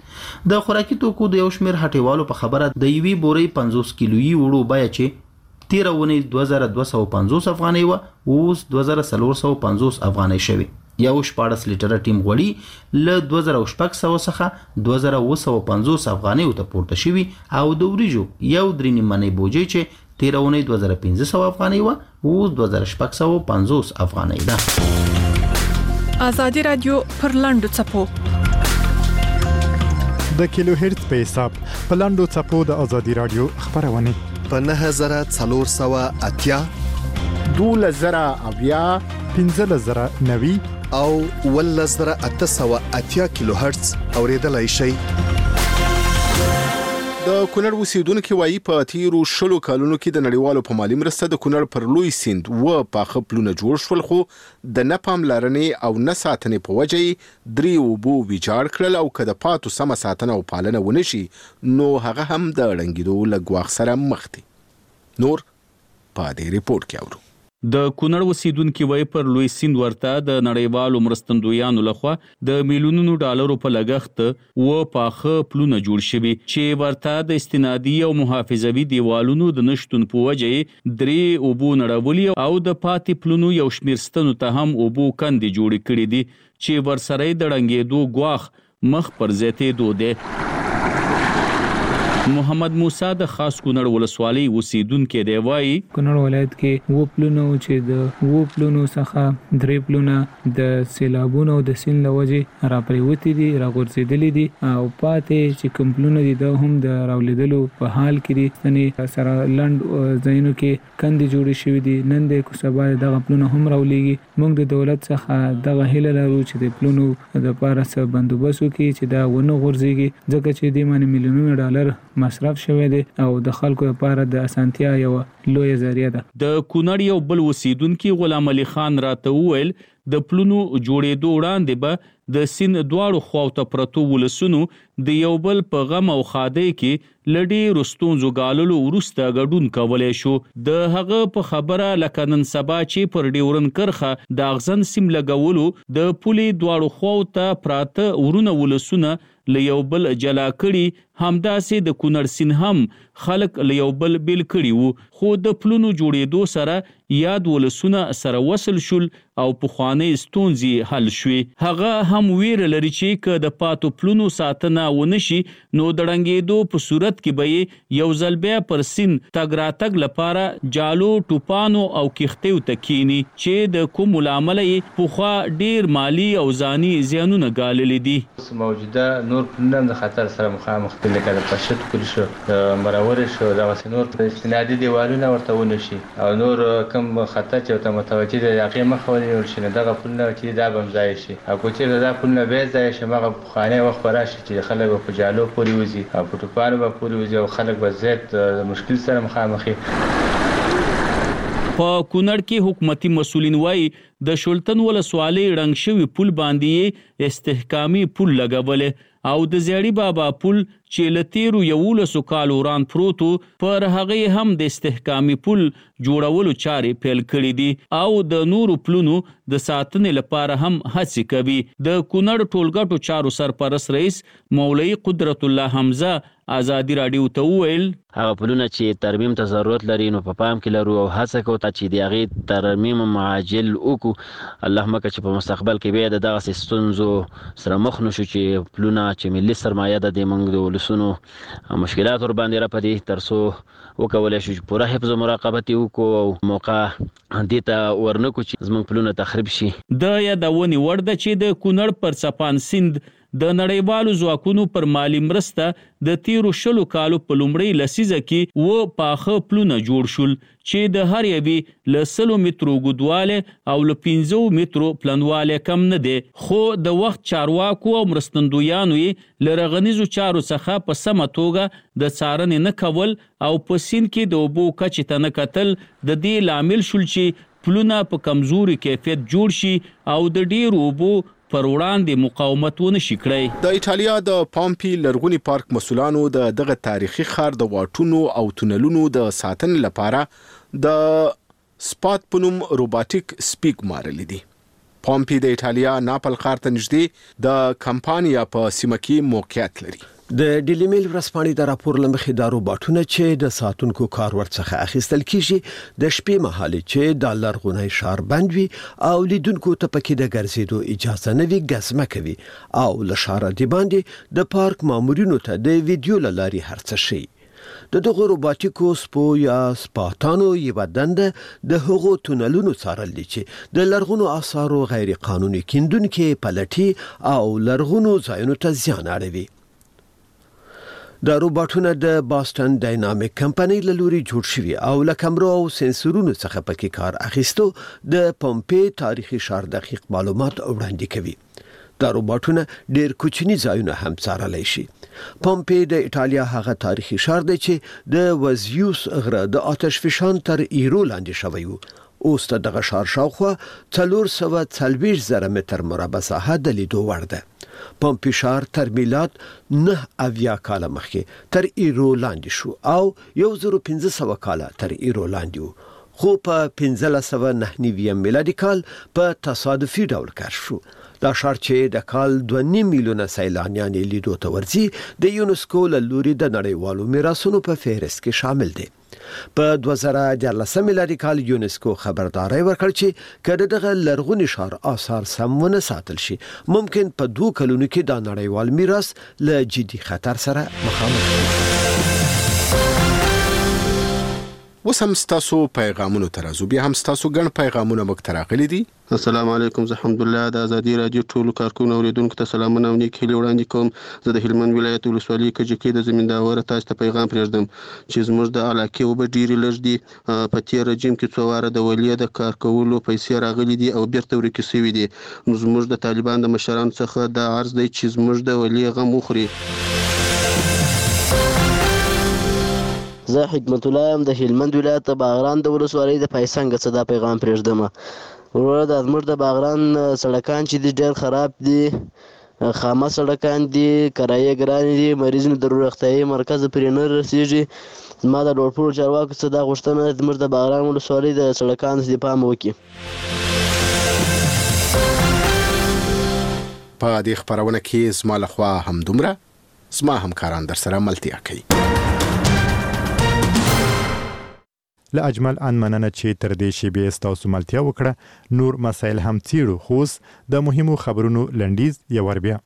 د خوراکي توکو د یو شمېر هټیوالو په خبره د یوې بورۍ 50 کیلویي وړو بیه چې تېره اونۍ 2250 افغانۍ وه اوس 2450 افغانۍ شوې. یو 14 لیټره ټیم غوړي له 2600 څخه 2750 افغانیو ته پورته شوي او د وریجو یو 3 منۍ بوجۍ چې 13 اونۍ 2500 افغانۍ وه اوس 2650 افغانۍ ده. ازادي رادیو پر لاندو چپو د کیلو هرتز په حساب په لاندو چپو د ازادي رادیو خبرونه په 9480 12090 15090 او 11880 کیلو هرتز اوریدلای شئ. د کونړ اوسیدونکو وایي په تیرو 10 کالونو کې د نړیوالو په مالی مرسته د کونړ پر لوی سیند و پاخه پلونه جوړ شول خو د نه پاملرنې او نه ساتنې په وجه درې اوبو ویجاړ کړل او که د پاتو سمه ساتنه او پالنه ونشي نو هغه هم د ړنګېدو له ګواښ سره مخ دي. نور په دې ریپورت کې اورو. د کونړ اوسیدونکو وایي پر لوی سیند ورته د نړیوالو مرستندویانو لخوا د میلیونونو ډالرو په لګښت و پاخه پلونه جوړ شوي چې ورته د استنادي او محافظوي دیوالونو د نشتون په وجه درې اوبو نړولي او د پاتې پلونو یو شمېر ستنو ته هم اوبو کندې جوړې کړې دي چې ورسره د ړنګېدو ګواښ مخ پر زیاتېدو دی. محمد موسی د خاص کونړ ولسوالۍ اوسیدونکی دی وایي کونړ ولایت کې و پلونو چې د و پلونو څخه درې پلونه د سیلابونو او د سیند له وجې راپریوتي دي راغورځېدلي دي او پاتې چې کوم پلونه دي دا هم د راولیدلو په حال کې دي. ځینې سره لنډ ځایونو کې کندې جوړې شوي دي. نن د سبا دغه پلونه هم راولېږي. موږ د دولت څخه دغه هیله لرو چې د پلونو دپاره څه بندوبست وکړي چې دا ونه غورځېږي ځکه چې دې باندې میلیونونه ډالر مصرف شوی دی او د خلکو لپاره د اسانتیا یو لویه ذریعہ ده. د کونړ یو بل اوسیدونکي غلام علي خان راته وویل د پلونو جوړېدو وړاندې به د سیند دواړو خواو ته پرتو ولسونو د یو بل په غم او ښادۍ کې له ډېرو ستونزو ګاللو وروسته ګډون کولی شو. د هغه په خبره لکه نن سبا چې پر ډیورن کرښه د اغزن سیم لګولو د پولې دواړو خواو ته پراته ورونه ولسونه له یو بل جلا کړي، همداسې د کونړ سیند هم خلک له یو بل بیل کړي وو. خو د پلونو جوړېدو سره یاد ولسونه سره وصل شول او پخوانۍ ستونزې حل شوې. هغه هم ویره لري چې که د پاتو پلونو ساتنه ونشي نو د ړنګېدو په صورت کې به یې یو ځل بیا پر سیند تګ راتګ لپاره جالو، ټوپانو او کښتیو ته کینی چې د کومو له امله یې پخوا ډېر مالي او ځاني زیانونه ګاللي دي. موجوده نور پلونه هم د خطر سره مخامخ دي، لکه د پشت پل شو، د مراورې شو، دغسې نور استنادي دیوالونه ورته ونشي او نور کوم خطر چې ورته متوجه دی د هغې مخه ونیول شي، نو دغه پلونه چې دا به هم ضایع شي. او که چېرته دا پلونه بیا ضایع شي، هماغه پخوانی وخت به راشي چې خلک به په جالو پورې وځي او په ټوپانو به پورې وځي او خلک به زیات مشکل سره مخامخ وي. په کونړ کې حکومتي مسولین وایي د شولتن ولسوالۍ ړنګ شوي پل باندې استحکامي پل لګولې او د زیړي بابا پل چې له تیرو 11 کالو وران پروتو پر هغې هم د استحکامي پل جوړولو چارې پیل کړي دي او د نورو پلونو د ساتنې لپاره هم هڅې کوي. د کونړ ټولګټو چارو سرپرست رئیس مولوي قدرت الله حمزه ازادي راډیو ته وویل هغه پلونه چې ترمیم ته ضرورت لري نو په پام کې لرو او هڅه کوو چې د هغې ترمیم معاجل وکړو. الله مکه چې په مستقبل کې بیا د دغسې ستونزو سره مخ نشو چې پلونه چې ملي سرمایه ده د موږ د ولسونو مشکلات ور باندې راپدي تر څو وکولای شو چې پوره حفظ او مراقبت وکړو او موقع دې ته ورنکو چې زموږ پلونه تخریب شي. د یادونې وړ ده چې د کونړ پر چپان سیند د نړیوالو ځواکونو پر مالی مرسته د تیرو 20 کالو په لومړۍ لسیزه کې و پاخه پلونه جوړ شول چې د هر یوې له 100 مترو اوږدوالی او له 15 مترو پلنوالی کم نه دی. خو د وخت چارواکو او مرستندویانو یې له رغنیزو چارو څخه په سمه توګه د څارنې نه کول او په سیند کې د اوبو کچې ته نه کتل د دې لامل شول چې پلونه په کمزوري کیفیت جوړ شي او د ډېرو اوبو پر وړاندې مقاومت ونشي کړی. د ایټالیا د پامپي لرغونی پارک مسولانو د دغه تاریخي ښار د واټونو او تونلونو د ساتنې لپاره د سپات په نوم روباټیک سپیک مارلی دي. پامپي د ایټالیا ناپل ښار ته نږدې د کمپانیا په سیمه کې موقعیت لري. د ډیلی میل ورځپاڼې د راپور لمخې د روباټونه چې د ساتونکو کار ورڅخه اخیستل کیږي د شپې مهال چې د لرغونی ښار بند وي او لیدونکو ته پکې د ګرځېدو اجازه نه وي ګزمه کوي او له ښاره د باندې د پارک مامورینو ته د ویډیو له لارې هر څه شي. د دغه روباټیکو سپو یا سپاتانو یوه دنده د هغو تونلونو څارل دي چې د لرغونو آثارو غیر قانوني کیندونکي پلټي او لرغونو ځایونو ته زیان اړوي. دا روباټونه د باستن ډاینامیک کمپنۍ له لوري جوړ شوي او له کمرو او سنسورونو څخه پکې کار اخیستو د پمپي تاریخي ښار دقیق معلومات وړاندې کوي. دا روباټونه ډېر کوچني ځایونه هم څارلی شي. پمپي د ایټالیا هغه تاریخي ښار دی چې د وزیوس غره د آتش فشان تر ایرو لاندې شوی و. اوس ته دغه ښار شاوخوا 440,000 متر مربع ساحه د لیدو وړ ده. پمپي ښار تر میلاد 9 کاله مخکې تر ایرو لاندې شو او 1500 کاله تر ایرو لاندې و. خو په 1599 میلادي کال په تصادفي ډول کشف شو. دا ښار چې د کال 2.5 میلیونه سیلانیان لیدو ته ورځي د یونسکو له لوري د نړیوالو میراثونو په فهرست کې شامل دی. په 2014 میلادي کال یونسکو خبرداري ورکړ چې کله دغه لرغونی ښار آثار سم ونه ساتل شي ممکن په 2 کلونو کې د نړیوال میراث له جدي خطر سره مخامخ شي. وسم ستاسو پیغامونو ترازو بیا هم ستاسو ګڼ پیغامونه مخ تراغلي دي. السلام علیکم، زه حمدالله د ازادي رادیو ټولو کارکونو اوریدونکو ته سلامونه او نیک هیلې وړاندې کوم. زه د هلمند ولایت ولسوالۍ کجکي د زمینداوره تاسو ته پیغام پرېږدم چې زموږ د علاقې اوبه ډېرې لږ دي. په تیر رژیم کې څو واره د ولیه د کار کولو پیسې راغلي دي او بیرته ورکې شوي دي. نو زموږ د طالبان د مشرانو څخه دا عرض دی چې زموږ د ولیه غم وخوري. زه حکمت الله یم د هلمند ولایت د باغران د ولسوالۍ د پایسنګ څخه دا پیغام پرېږدم. وروره د زموږ د باغران سړکان چې دي ډېر خراب دي، خامه سړکان دي، کرایې ګرانې دي، مریض مې د روغتیایي مرکز پرې نه رسېږي. زما د لوړپوړو چارواکو څخه دا غوښتنه زموږ د باغران ولسوالۍ د سړکانو څخه پام وکړي. په دې خبرونه کې زما لخوا هم دومره، زما همکاران در سره ملتیا کوي. له اجمل ان مننه چې تر دې شیبې ستاسو ملتیا وکړه. نور مسایل هم څیړو، خو د مهمو خبرونو لنډیز یو ور بیا.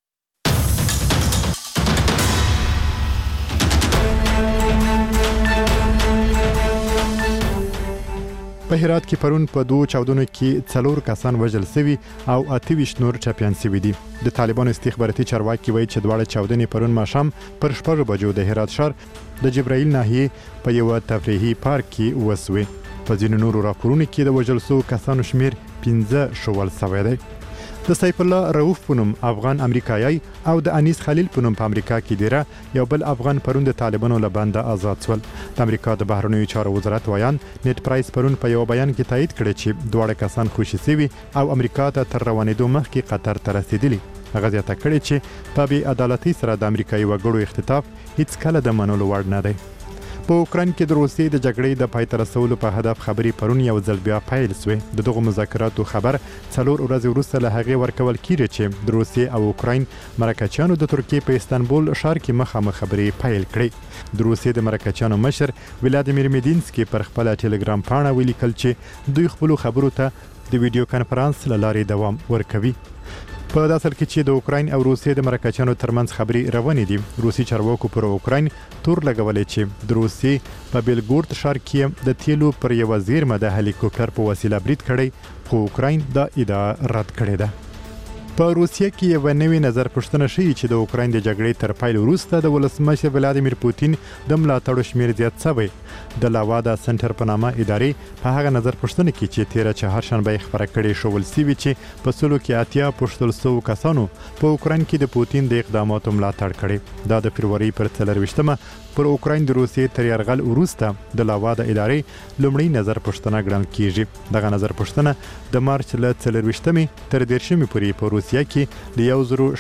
په هرات کې پرون په 2 چاودنو کې 4 کسان وژل شوي او 28 نور ټپيان شوي دي. د طالبانو استخباراتي چارواکي وایي چې دواړه چاودنې پرون ماښام پر 6 بجو د هرات ښار د جبرائیل ناحیې په یو تفریحي پارک کې وسوي. په ځینو نورو راپورونو کې د وژل شوو کسانو شمیر 15 شول شوی دی. د سیف الله رؤف پونم افغان امریکایي او د انیس خلیل پونم په امریکا کې دیره یو بل افغان پرون د طالبانو له بنده آزاد شول. د امریکا د بهرنیو چارو وزارت ویان نیټ پرایس پرون په یو بیان کې تایید کړی چې دواړه کسان خوشي شوي او امریکا ته تر روانېدو مخکې قطر ته رسیدلي. هغه زیاته کړې چې په بې عدالتۍ سره د امریکایي وګړو اختطاف هیڅ کله د منلو وړ نه دی. په اوکراین کې د روسیې د جګړې د پای ته رسولو په هدف خبرې پرون یو ځل بیا پیل شوې. د دغو مذاکراتو خبر 4 ورځې وروسته له هغې ورکول کیږي چې د روسیې او اوکراین مرکچیانو د ترکیې په استانبول ښار کې مخامخ خبرې پیل کړې. د روسیې د مرکچیانو مشر ولادیمیر میدینسکي پر خپل ټلګرام پاڼه ولیکل چې دوی خپل خبرو ته د ویډیو کانفرنس له لارې دوام ورکوي. په داسل کې چې د اوکراین او روسیې د مرکچیانو ترمنځ خبرې روانې دي. روسي چارواکو پر اوکراین تور لګولې چې د روسیې په بیلګورد ښار کې د تیلو پر یو زیرمه د هلیکوپټر په وسیله برید کړی، خو اوکراین دا ادعا رد کړې ده. په روسیه کې یو نوی نظر پوښتنه شوې چې د اوکراین د جګړې تر پیل وروسته د ولسمشر ولادیمیر پوتین د ملاتړو شمیر زیات شوی. د لاوادا سنټر په نامه ادارې په هغه نظر پوښتنه کې چې 13 چهارشنبه خبره کړې شول سوي چې په سلو کې 80 پوښتل سو کسانو په اوکراین کې د پوتین د اقداماتو ملاتړ کړي. دا د فروری پر 24مه پر اوکراین د روسیې تر یرغل وروسته د لاوادا ادارې لومړی نظر پوښتنه ګڼل کیږي. دغه نظر پوښتنه د مارچ له 24مې تر 10مې پورې په روسیه کې د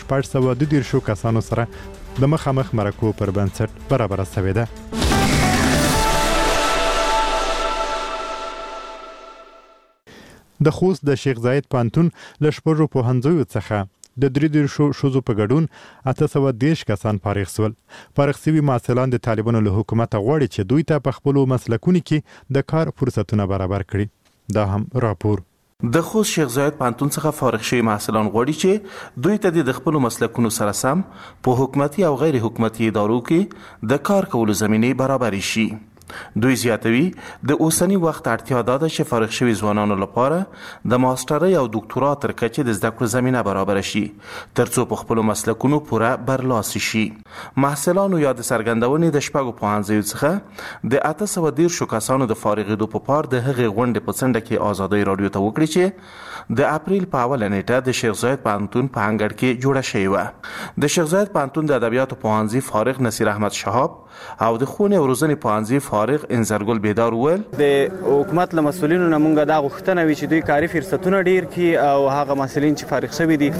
1422 کسانو سره د مخامخ مرکو پر بنسټ برابر شوې ده. د خوست د شیخ زاید پانتون له شپږو پوهنځیو څخه د 33 ښځو په ګډون 810 کسان فارغ شول. فارغ شوي محصلان د طالبانو له حکومت غواړي چې دوی ته په خپلو مسلکونو کې د کار فرصتونه برابر کړي. دا هم راپور. د خوست شیخ زاید پانتون څخه فارغ شوي محصلان غواړي چې دوی ته د خپلو مسلکونو سره سم په حکومتي او غیر حکومتي ادارو کې د کار کولو زمینې برابر شي. دوی زیاتوي د اوسنی وخت اړتیا ده چې فارغ شوي ځوانانو لپاره د ماسترۍ او ډاکټورا تر کچې د زده کړو زمینه برابر شي ترڅو په خپلو مسلکونو پوره برلاسي شي. محصلانو یا د څرګندونې د شپږو پوهنځیو څخه د 810 کسانو د فارغېدو په پار د هغې غونډې په څنډه کې ازادۍ راډیو ته وکړي چې د اپریل په اوله نیټه د شیخ زاید پانتون په انګړ کې جوړه شوې وه. د شیخ زاید پانتون د ادبیاتو پوهنځي فارغ نصیر احمد شهاب او د ښوونې او روزنې پوهنځي فارغ انزرګل بیدار وویل د حکومت له مسؤلینو نه موږ دا غوښتنه وي چې دوی کاري فرصتونه ډیر کړي او هغه مسؤلین چې فارغ شوي دي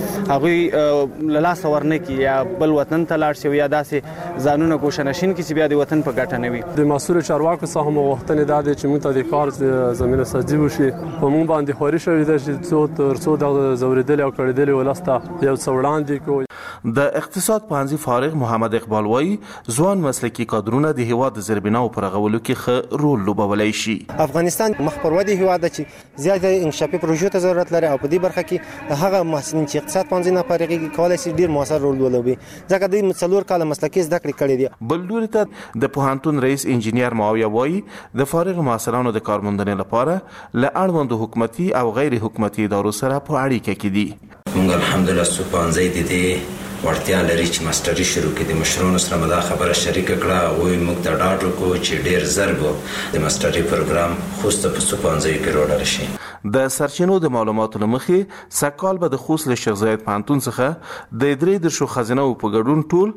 هغوی له لاسه ورنه کړي یا بل وطن ته لاړ شي یا داسې ځانونه ګوښه چې بیا د وطن په ګټه نه وي. د مسؤلو چارواکو څخه هم غوښتنې دا دی چې موږ ته د کار زمینه سازي وشي. په موږ باندې خواري شوې ده چې څو د زوریدلې او کړېدلې ولس ته یو څه وړاندې کړو. د اقتصاد پوهنځي فارغ محمد اقبال وایي ځوان مسلکي کادرونه د هیواد د زیربناو په رغولو کې ښه رول لوبولی شي. افغانستان مخ پر ودې هیواد دی چې زیات انکشافي پروژو ته ضرورت لري او په دې برخه کې هغه محصلین چې اقتصاد پوهنځي نه فارغېږي کولای شي ډیر موثر رول ولوبي ځکه دوی 4 کاله مسلکي زده کړې کړې دي. بل لوري ته د پوهنتون رئیس انجینیر معاویه وایي د فارغ محصلانو د کارموندنې لپاره له اړوندو حکومتي او غیر حکومتي ادارو سره په اړیکه کې دي. موږ الحمدلله څو پوهنځي دي ورتیا لري چې ماستري شروع کړي. د مشرانو سره مدا خبره شریکه کړه او موږ ته ډاډ ورکړو چې ډیر زر به د ماستري پروګرام خوست په څو پوهنځیو کې راوړل شي. د سرچینو د معلوماتو له مخې سږکال به د خوست له شیخ زاید پوهنتون څخه د 33 خزینه په ګډون ټول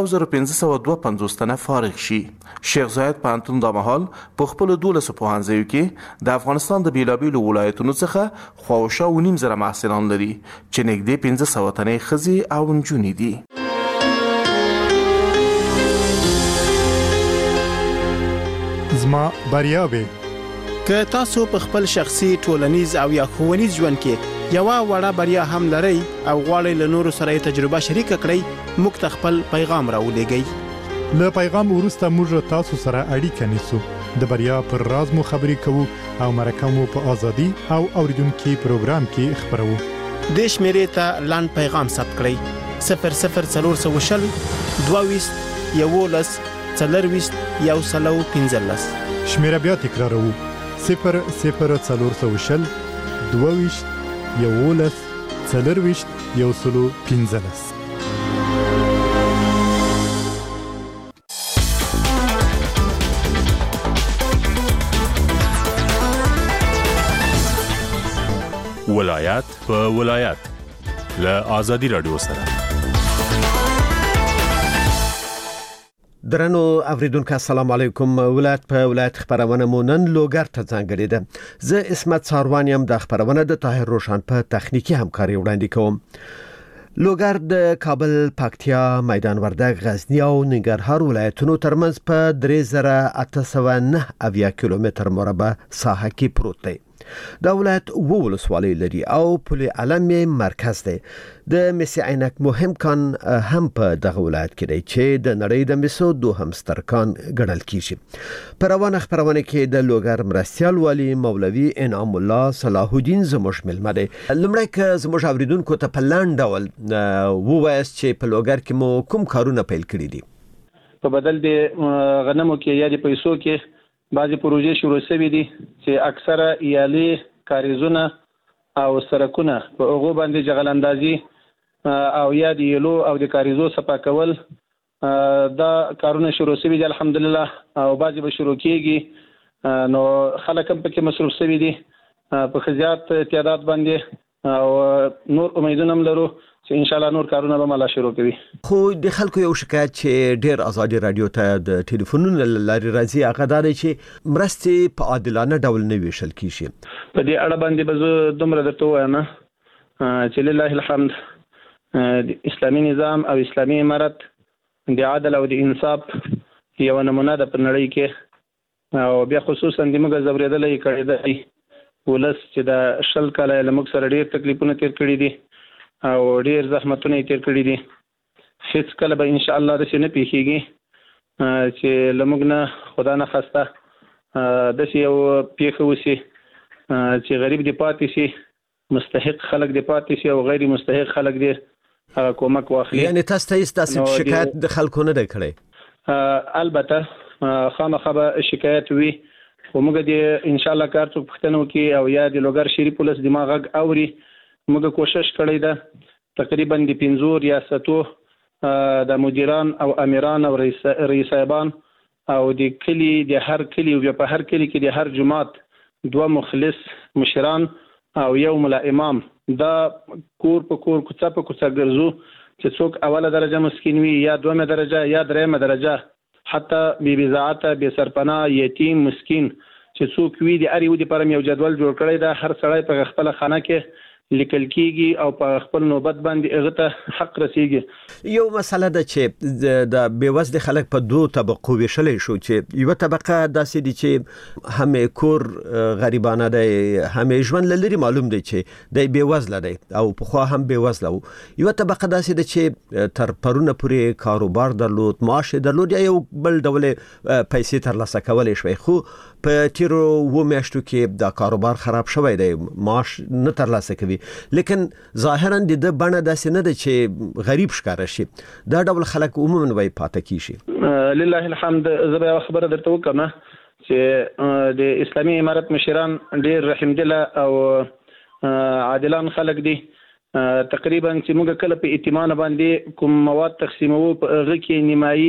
1552 تنه فارغ شي. شیخ زاید پوهنتون د مهال په خپل 12 پوهنځیو کې د افغانستان د بیلابیلو ولایتونو څخه خواوشا 9.5 محصلان لري چې نږدې 1500 تنه ښځې او نجونې دي. زما بریاوي که تاسو په خپل شخصي ټولنیز او یا ښوونیز ژوند کې یو وړه بریا هم لري او غواړئ له نورو سره تجربه شریک کړئ موږ ته خپل پیغام راولېږئ. له پیغام وروسته موږ تاسو سره اړیکه نیسو، د بریا پر راز مو خبرې کوو او مرکه مو په ازادي او اوریدونکو پروګرام کې خبرو. د شمیرې ته لاند پیغام ثبت کړئ 00420 22 11 40 115. شمیره بیا تکراروو 00420 22 11 40 115. ولایت په ولایت له آزادي رادیو سره. درنو اوریدونکو السلام علیکم. ولایت په ولایت خبرونه مونن لوګر ته ځانګړي ده. زه اسمت ساروانیم د خبرونه د طاهر روشن په تخنیکی همکاري وړاندې کوم. لوګر د کابل، پکتیا، میدان وردګ، غزنی او ننګرهار ولایتونو ترمنځ په 3809 کیلومتر مربع ساحه کې پروت دی. دا ولایت ولسوالۍ لري او پل علم مرکز دی. د مسی عینک مهم کان هم په دغه ولایت کې دی چې د نړۍ د مسو دوهم ستر کان ګڼل کیږي. په روانه خبرونه کې د لوګر مرستیال والی مولوي انعام الله صلاح الدین زموږ ملمه دی. لمړی که زموږ اوریدونکو ته په لاند ډول ووایاست چې په لوګر کې مو کوم کارونه پیل کړي دي؟ په بدل د غنمو کې یا د پیسو کې بعضی پروژې شروع شوې دي چې اکثره یالي کاریزونه او سرکونه په هغه باندې جغل اندازي او یا د یلو او د کاریزو صفا کول دا کارونه شروع شوي دي الحمدلله او بعضی به شروع کیږي. نو خلک هم پکې مصروف شوي دي په خزيات تعداد باندې او نور امیدونه هم لرو چې ان شاء الله نور کارونه به ملا شروع کوي. خو د خلکو یو شکایت چې ډیر آزادي رادیو ته د ټلیفونونو لاري راځي هغه دا دی چې مرستې په عادلانه ډول نه ویشل کیږي. په دې اړه باندې به زه دومره درته وایم چې لله الحمد د اسلامي نظام او اسلامي امارت د عدل او د انصاف یو نمونه ده په نړۍ کې او بیا خصوصا د موږ زبرېدلې کړي دی ولس چې د شل کاله لمک سره ډیر تکلیفونه تیر کړي دي او ډیر زحمتونه تیر کړي دي. هیڅ کله به ان شاء الله د شنه پیخيږي چې لمغ نه خدا نه خسته د یو پیخه وسی چې غریب دی پاتې شي، مستحق خلک دی پاتې شي او غیر مستحق خلک دی کومک واخلي. یعنی تاسو ته شکایت د خلکو نه دی کړی؟ البته خامخا به شکایت وي خو موږ د ان شاء الله کار څو پښتنو کې او یا د لوګر شریف پولیس دماغ اوري موږ کوشش کړی ده تقریبا د 15 ریاستو د مدیران او امیران او رئیسایبان او د کلی د هر کلی او په هر کلی کې د هر جماعت 2 مخلص مشران او یو ملا امام دا کور په کور کوڅه په کوڅه ګرځو چې څوک اوله درجه مسکین وي یا دومه درجه یا دریمه درجه حتی بی بزاعت بی سرپناه یتیم مسکین چې څوک وي د اړ یو د پرم یو جدول جوړ کړی دا هر سړی په خپل خانه کې لیکل کیږي او په خپل نوبت باندې هغه ته حق رسیږي. یو مسله ده چې د بیوزد خلک په 2 طبقو ویشلې شو چې یو طبقه داسې دي چې هم کور غریبانه ده هم ژوند لري معلوم دی چې د بیوزله دی او په خو هم بیوزله یو طبقه داسې ده چې تر پرونه پورې کاروبار درلود معاش درلود یا یو بل ډول پیسې ترلاسه کولای شوی خو په تیرو و میاشتو کې دا کاروبار خراب شوی دی معاش نه ترلاسه کوي لیکن ظاهرا د بڼه داسې نه ده چې غریب ښکار شي دا ډول خلک عموما وای پاتې کیږي. لله الحمد زه خبره درته وکم چې د اسلامي امارت مشران ډیر رحم دل او عادلان خلک دي. تقریبا چې موږ کله په ائتمان باندې کوم مواد تقسیمو په هغه کې نیمایي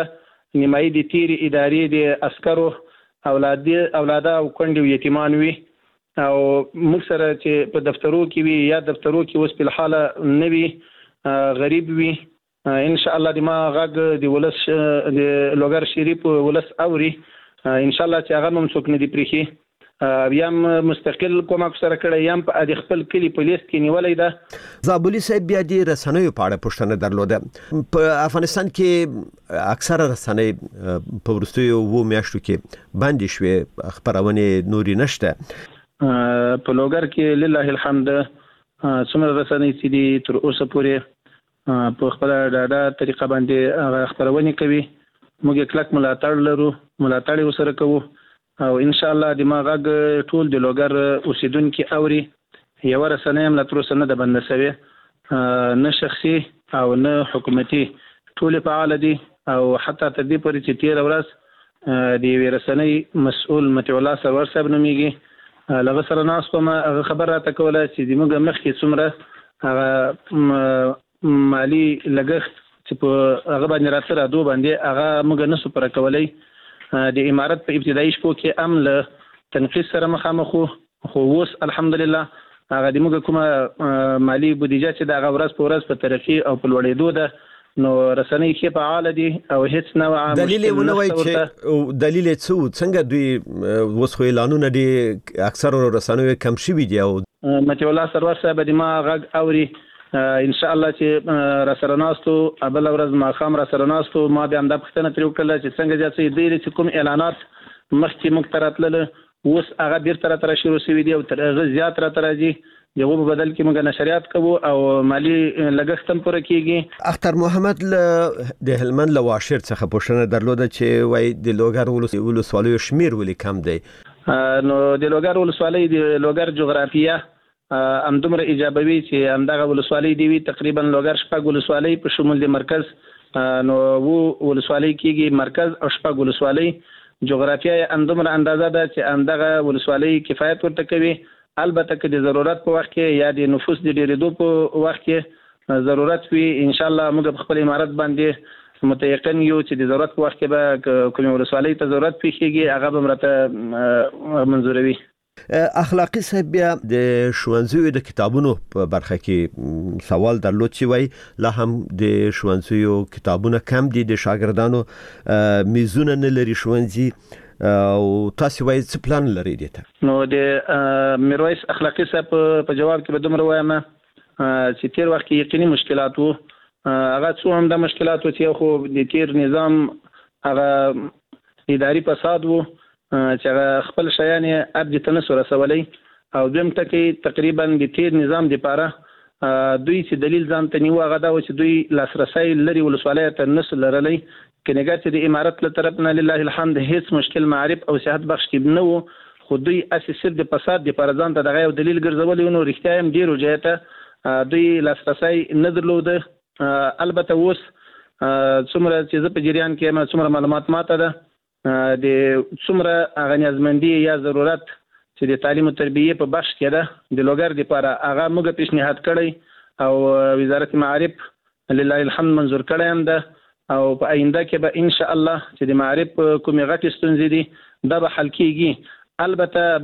د تیری ادارې د عسکرو اولاده او کونډې یتیمان وي او موږ سره چې په دفترو کې وي یا دفترو کې اوس په حاله نه وي غریب وي ان شاء الله د ما غږ د ولس د لوګر شریف ولس اوري ان شاء الله چې هغه ممسوک نه دی پریخي بیا مستقل کومک سره کړی یم په د خپل کلی په لیست کې نیولې ده. زابلی صاحب بیا د رسنیو په اړه پوښتنه درلوده. په افغانستان کې اکثره رسنۍ په ورستیو و میاشتو کې باندې شوې خبرونه نوري نشته. په لوګر کې لله الحمد څومره رسنۍ چې دي تر اوسه پورې په خپل ډاډه طریقه باندې خبرونه کوي. موږ کلک ملاتړ لرو، ملاتړ وسره کوو او ان شاء الله د ما غږ ټول د لوګر اوسیدونکو اوري. یو رسنۍ هم لا تر اوسه نه ده بند شوې، نه شخصي او نه حکومتي، ټول فعال دي او حتی تر دې پورې چې 13 ورځ د رسنۍ مسؤل متي الله سرور صاحب نوميږي، لغه سره ناس کوم خبر راته کوله چې موږ مخکې څومره مالی لګښت چې په هغه باندې راته راځو باندې هغه موږ نه سو پر کولای. د امارت په ابتدایي شپو کې امل تنقیص سره مخامخ خو اوس الحمدلله هغه د موږ کومه مالی بودیجه چې د هغه ورځ په ورځ په ترقی او په لوړېدو ده، نو رسنۍ کې فعال دي او هیڅ نوع دلیل ونوي چې دلیل څنګه دوی وسخو اعلانونه دي اکثر رسنۍ کم شوي دي او متي الله سرور صاحب د ما غږ اوري ان شاء الله چې را سره ناستو ابل ورځ ما خام را سره ناستو ما بیا هم د پښتنه تر وکړه چې څنګه ځي د دې کوم اعلانات مخکې مقتراتل اوس هغه بیرته تر شروع شوی دی او تر هغه زیات را ترځي یو په بدل کې موږ نشریات کوو او مالی لګښت هم پوره کیږي. اختر محمد د هلمند له واشر څخه پوښتنه درلوده چې وای د لوګر ولسوالۍ شمیر ولې کم دی؟ نو د لوګر ولسوالۍ د لوګر جغرافیه ام دومره ایجابوي چې همدغه ولسوالۍ دی تقریبا لوګر شپږ ولسوالۍ په شمول د مرکز نو ولسوالۍ کېږي مرکز او شپږ ولسوالۍ. جغرافیه اندومره اندازه ده چې همدغه ولسوالۍ کفایت ورته کوي. البته که د ضرورت په وخت کې یا د نفوس د ډېرېدو په وخت کې ضرورت وي ان شاء الله موږ په خپل امارت باندې متيقن یو چې د ضرورت په وخت کې به کوم ولسوالۍ ته ضرورت پیښیږي هغه به مرته منظوروي. اخلاقی صاحب بیا د ښوونځیو د کتابونو په برخه کې سوال درلود چې وای لا هم د ښوونځیو کتابونه کم دي، د شاګردانو میزونه نه لري ښوونځي او تاسو وای څه پلان لرئ دته؟ نو د میرویس اخلاقی صاحب په جواب کې به دومره وایم چې تیر وخت کې یقیني مشکلات وو، هغه څو هم د مشکلاتو چې خو د تیر نظام هغه اداري فساد وو چې هغه خپل شیان یې ارجه ته نسو رسولی او دویم ټکي تقریبا د تیر نظام لپاره دوی چې دلیل ځان ته نیو هغه دا و چې دوی لاسرسی لري ولسوالۍ ته نسو لرلی کنيګا چې د امارت له طرف نه لله الحمد هیڅ مشکل معرف او صحت بخش کې نه وو خو دوی اساس د فساد لپاره ځان ته دغه یو دلیل ګرځولي نو رښتیا هم ډیر وجهته دوی لاسرسی نه درلود. البته اوس څومره چې زه په جریان کې ما څومره معلومات ماته ده د څومره هغه نیازمندي یا ضرورت چې د تعلیم او تربیه په بخش کې ده د لوګر لپاره هغه موږ پیشنهاد کړی او وزارت معارف لله الحمد منظور کړی هم ده او په آینده کې به ان شاء الله چې د معارف کومې غټې ستونزې دي دا به حل کیږي. البته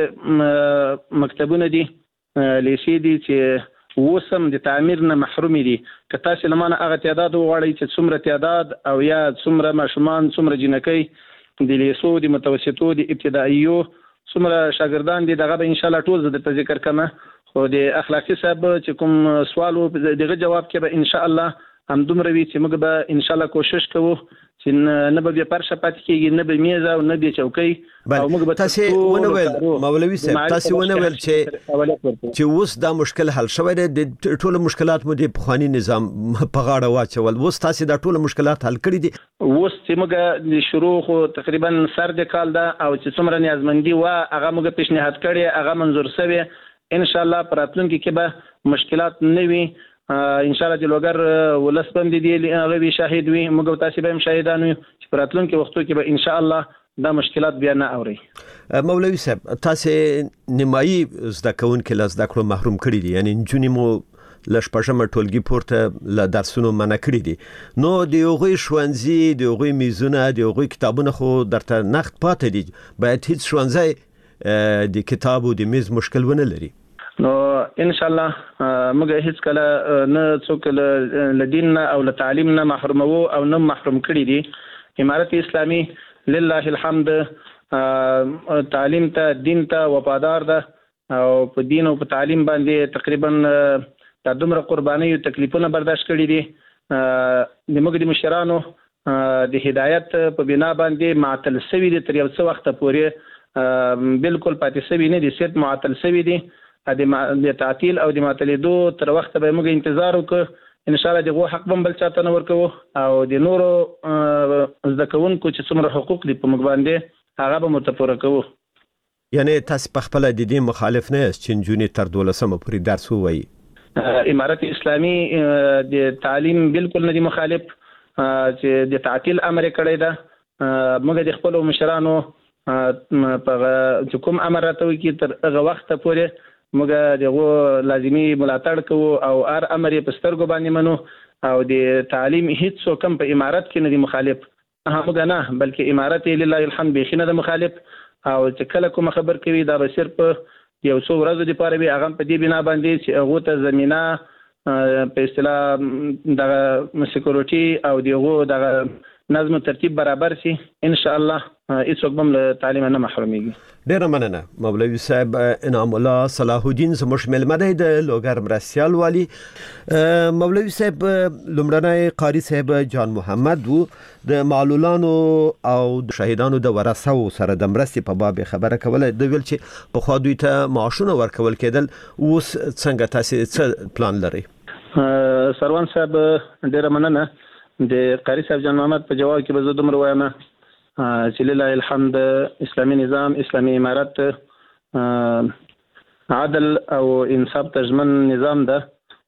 بعضې مکتبونه دي لیسې دي چې وسم د تعمیر نه محروم دي. که تاسو لمانه هغه تعداد وغواړئ چې څومره تعداد او یا څومره ماشومان څومره جنکۍ د لیسو د متوسطو د ابتدائیو څومره شاګردان دي دغه به ان شاء الله ټول زه د ذکر کوم. خو د اخلاقی صاحب چې کوم سوال دغه جواب کې به ان شاء الله هم دومره وي چې موږ به ان شاء الله کوشش کوو چې نه به پرشه پاتې کېږي نه به میز او نه به چوکۍ او موږ به تاسو ونویل مولوي صاحب تاسو ونویل چې اوس دا مشکل حل شوی دی د ټولو مشکلات مو د پخوانی نظام په غاړه واچول اوس تاسو دا ټولو مشکلات حل کړی دي اوس چې موږ د شروع خو تقریبا سر د کال دا او چې څومره نیازمندي و هغه موږ پیشنهاد کړی هغه منظور شوی ان شاء الله پراتلونکو کې به مشکلات نه وي ان شاء الله د لوګر ولس باندې دی هغه به شاهد وي موږ تاسو به هم شاهدان یو چې پراتلونکو وختو کې به ان شاء الله دا مشکلات بیا نه اوري. مولوي صاحب تاسو نیمایي زده کوونکو له زده کړو محروم کړی دي یعنی جونی مو لشپږم ټولګي پورته له درسونو منع کړی دي نو د یوغوي ښوونځي د یوغوي میزونه د یوغوي کتابونه خو درته نقد پاتې دي باید هیڅ ښوونځي د کتاب او د میز مشکل ونه لري. نو ان شاء الله موږ هیڅ کله نه څوک له دین نه او له تعلیم نه محرومو او نه محروم کړی دي. امارت اسلامي لله الحمد تعلیم ته دین ته وفادار ده او په دین او په تعلیم باندې تقریبا د دومره قرباني او تکلیفونه برداشت کړي دي. د موږ د مشرانو د هدایت په بنا باندې معطل شوی دي تر یو څه وخت پورې بالکل پاتې شوی نه دي صرف معطل شوی دي د تعطیل او د معطلیدو تر وخت به موږ انتظار وکړو ان شاء الله دغه حق بم بل چاته نه ورکو او د نورو زده کوونکو چې څومره حقوق دي په موږ باندې هغه به متپوره کوو. یعنی تاسو په خپل د دې مخالف نه یاست چې نجونې تر 12مه پورې درس ووایي؟ امارت اسلامي د تعلیم بالکل نه دي مخالف چې د تعطیل امر کړی ده. موږ د خپل مشرانو په کوم امر راته کی تر هغه وخت پورې موږ دغه لازمي ملاتړ کوو او هر امر یې په سترګو باندې منو او د تعلیم هیڅ کم په امارت کې نه دي مخالف. موږ نه بلکې امارت لله الحمد بخینه د مخالف او چې کله کوم خبر کوي دا به صرف یو څو ورځې لپاره وي هغه په دې بنا باندې چې هغه ته زمينه په اصطلاح د سکیورټي او دغه د نظم ترتیب برابر شي ان شاء الله هیڅوک هم له تعلیم نه محروميږي. ډیره مننه مولوي صاحب انعام الله صلاح الدین زموږ ملمه دی د لوګر مرستیال والی. مولوي صاحب لومړنی قاری صاحب جان محمد وو د معلولانو او د شهیدانو د ورثو سره د مرستې په باب خبره کوله. د ویل چې په خوا دوی ته معاشونه ورکول کېدل اوس څنګه تاسو څه پلان لرئ؟ سروان صاحب ډیره مننه. د قاری صاحب جان محمد په جواب کې به زه دومره وایم چې لله الحمد اسلامي نظام اسلامي امارت عدل او انصاف تضمن نظام ده.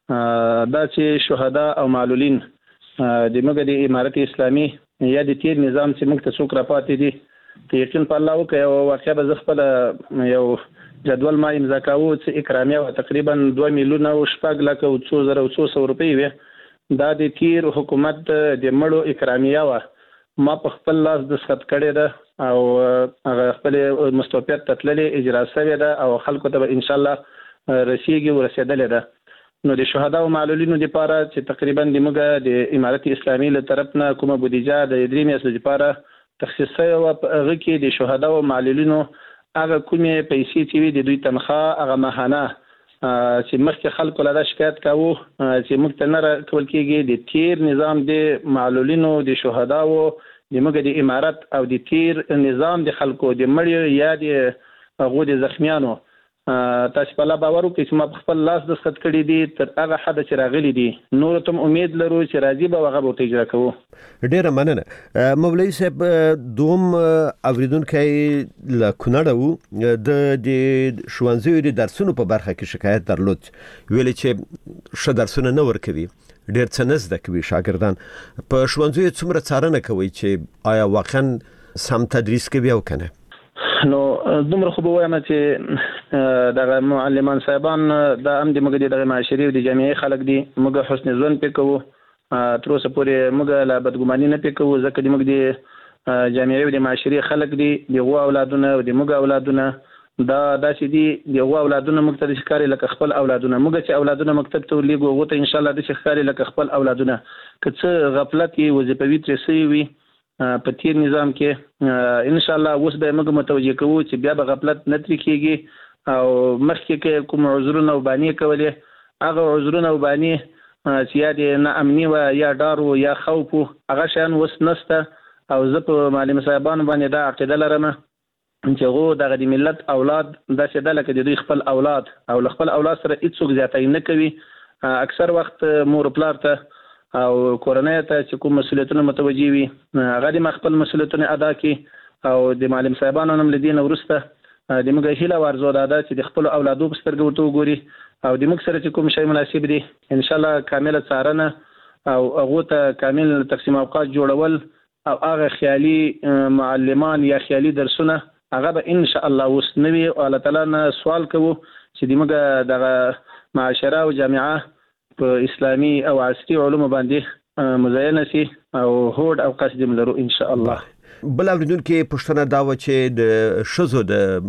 دا چې شهدا او معلولین د موږ د امارت اسلامي یا د تیر نظام چې موږ ته څوک راپاتې دي ته یقین په الله وکړي او واقعا به زه خپل یو جدول ما امضا کاوه چې اکرامیه تقریبا 2 میلیونه او 4 لک او 200 روپۍ وي. دا د تیر حکومت د مړو اکرامیه وا ما په خپل لاس د سخت کړی ده او هغه خپل مستوفیت تتللې اجرا شوی ده او خلکو ته ان شاء الله رسیدلې ده. نو د شهدا او معلولینو لپاره چې تقریبا د موږ د امارت اسلامي له طرف نه کومه بودیجه د 3 میاشتو لپاره تخصیص شوی او هغه کې د شهدا او معلولینو هغه کومې پیسې چې د دوی تنخواه هغه ماهانه چې مخکې خلکو له شکایت کاوه چې موږ ته نه راکول کېږي د تیر نظام د معلولینو د شهداو د موږ د امارت او د تیر نظام د خلکو د مړیو یا د هغو د زخمیانو تاسو په الله باور وکړئ چې ما په خپل لاس د خط کړی دي تر هغه حد چې راغلي دي نور ته امید لرو چې راځي به هغه به اجرا کوو. ډیره مننه مولوي صاحب. دوم اوریدونکو له کونړ وو د ښوونځیو د درسونو په برخه کې شکایت درلود. ویل چې ښه درسونه نه ورکوي ډیر څه نه زده کوي شاګردان. په ښوونځیو څومره څارنه کوي چې آیا واقعا سم تدریس کوي او کنه؟ نو دومره خو به وایم چې دغه معلمان صاحبان د هم د موږ د معاشري او د جامعي خلک دي موږ حسن ظن پې کوو تر اوسه پورې موږ لا بدګماني نه پې کوو ځکه د موږ د جامعي او د معاشري خلک دي دغه اولادونه او د موږ اولادونه دا داسې دي دغه اولادونه موږ ته د ښکاري لکه خپل اولادونه موږ چې اولادونه مکتب ته ورلیږو هغو ته انشاءالله د ښکاري لکه خپل اولادونه که څه غفلت یې وظیفوي ترې سوي وي په تیر نظام کې ان شاء الله اوس به موږ متوجه کوو چې بیا به غفلت نه ترې کېږي او مخکې کې کوم عذرونه او بانې کولې هغه عذرونه او بانې چې یا د ناامني وه یا ډار و یا خوف و هغه شیان اوس نشته او زه په معلم صاحبانو باندې دا عقیده لرم چې هغو دغه د ملت اولاد داسې ده لکه د دوی خپل اولاد او له خپل اولاد سره هېڅوک زیاتی نه کوي. اکثر وخت مور پلار ته او کورنۍ ته چې کوم مسؤلیتونه متوجي وي هغه د خپل مسؤلیتونه ادا کړي او د معلم صاحبانو هم له دې نه وروسته د موږ هیله وارزو دا ده چې د خپلو اولادو په سترګو ورته وګوري او د موږ سره چې کوم شی مناسب دي انشاءالله کامله څارنه او هغو ته کامل تقسیم اوقات جوړول او هغه خیالي معلمان یا خیالي درسونه هغه به ان شاء الله اوس نه وي او الله تعالی نه سوال کوو چې د موږ دغه معاشره او جامعه په اسلامي او عصري علومو باندې مزینه شي او هوډ او قصد لرو ان شاء الله. بل اوریدونکو پوښتنه دا و چې د ښځو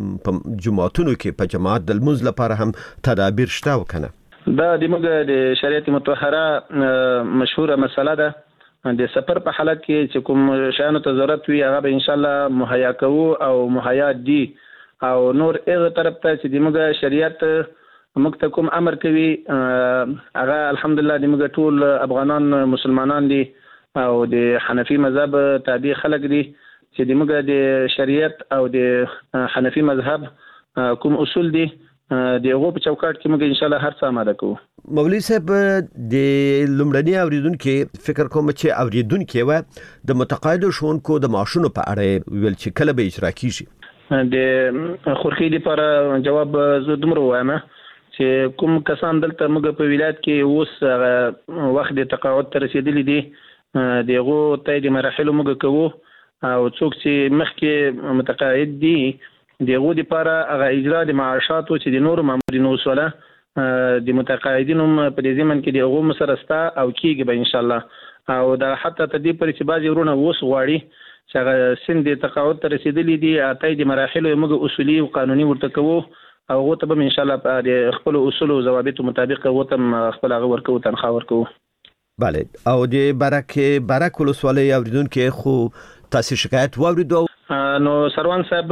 د جماعتونو کې په جماعت د لمونځ لپاره هم تدابیر شته او کنه؟ دا د موږ د شریعت مطهره مشهوره مسله ده د سفر په حالت کې چې کوم شیانو ته ضرورت وي هغه به ان شاء الله مهیا کوو او مهیا دي او نور هغه طرف ته چې د موږ شریعت موږ ته کوم امر کوي هغه الحمدلله د موږ ټول افغانان مسلمانان دي او د حنفي مذهب تابع خلک دي چې د موږ د شریعت او د حنفي مذهب کوم اصول دي دغه په چوکاټ کې موږ ان شاء الله هر څه آماده کوو. مولوي صاحب د لومړني اوریدونکو فکر کوم چې اوریدونکو و د متقاعدو ښوونکو د معاشونو په اړه ویل چې کله به اجرا کیږي. د خورخي لپاره جواب زه دومره وایم چې کوم کسان دلته موږ په ولایت کې اوس وخت د تقاعد ته رسیدلی دي دغه ته د مراحل موږ کوو او څوک چې مخکې متقاعد دي دغه لپاره هغه اجرا د معاشاتو چې د نور مامورینو وسوله د متقاعدینو په دې ځمن کې دغه مسرستا او کیږي به ان شاء الله او دا حتی تدې پر چې بعضی ورونه وس غواړي چې هغه سن د تقاعد ته رسیدلی دي اته د مراحل موږ اصولي او قانوني ورته کوو او هغه ته به ان شاء الله په خپل اصول او ضوابط مطابق هغه ته خپل هغه ورکو تنخواه ورکو. بله او د برک ولسوالۍ اوریدونکو خو تاسو شکایت واوریدو نو سروان صاحب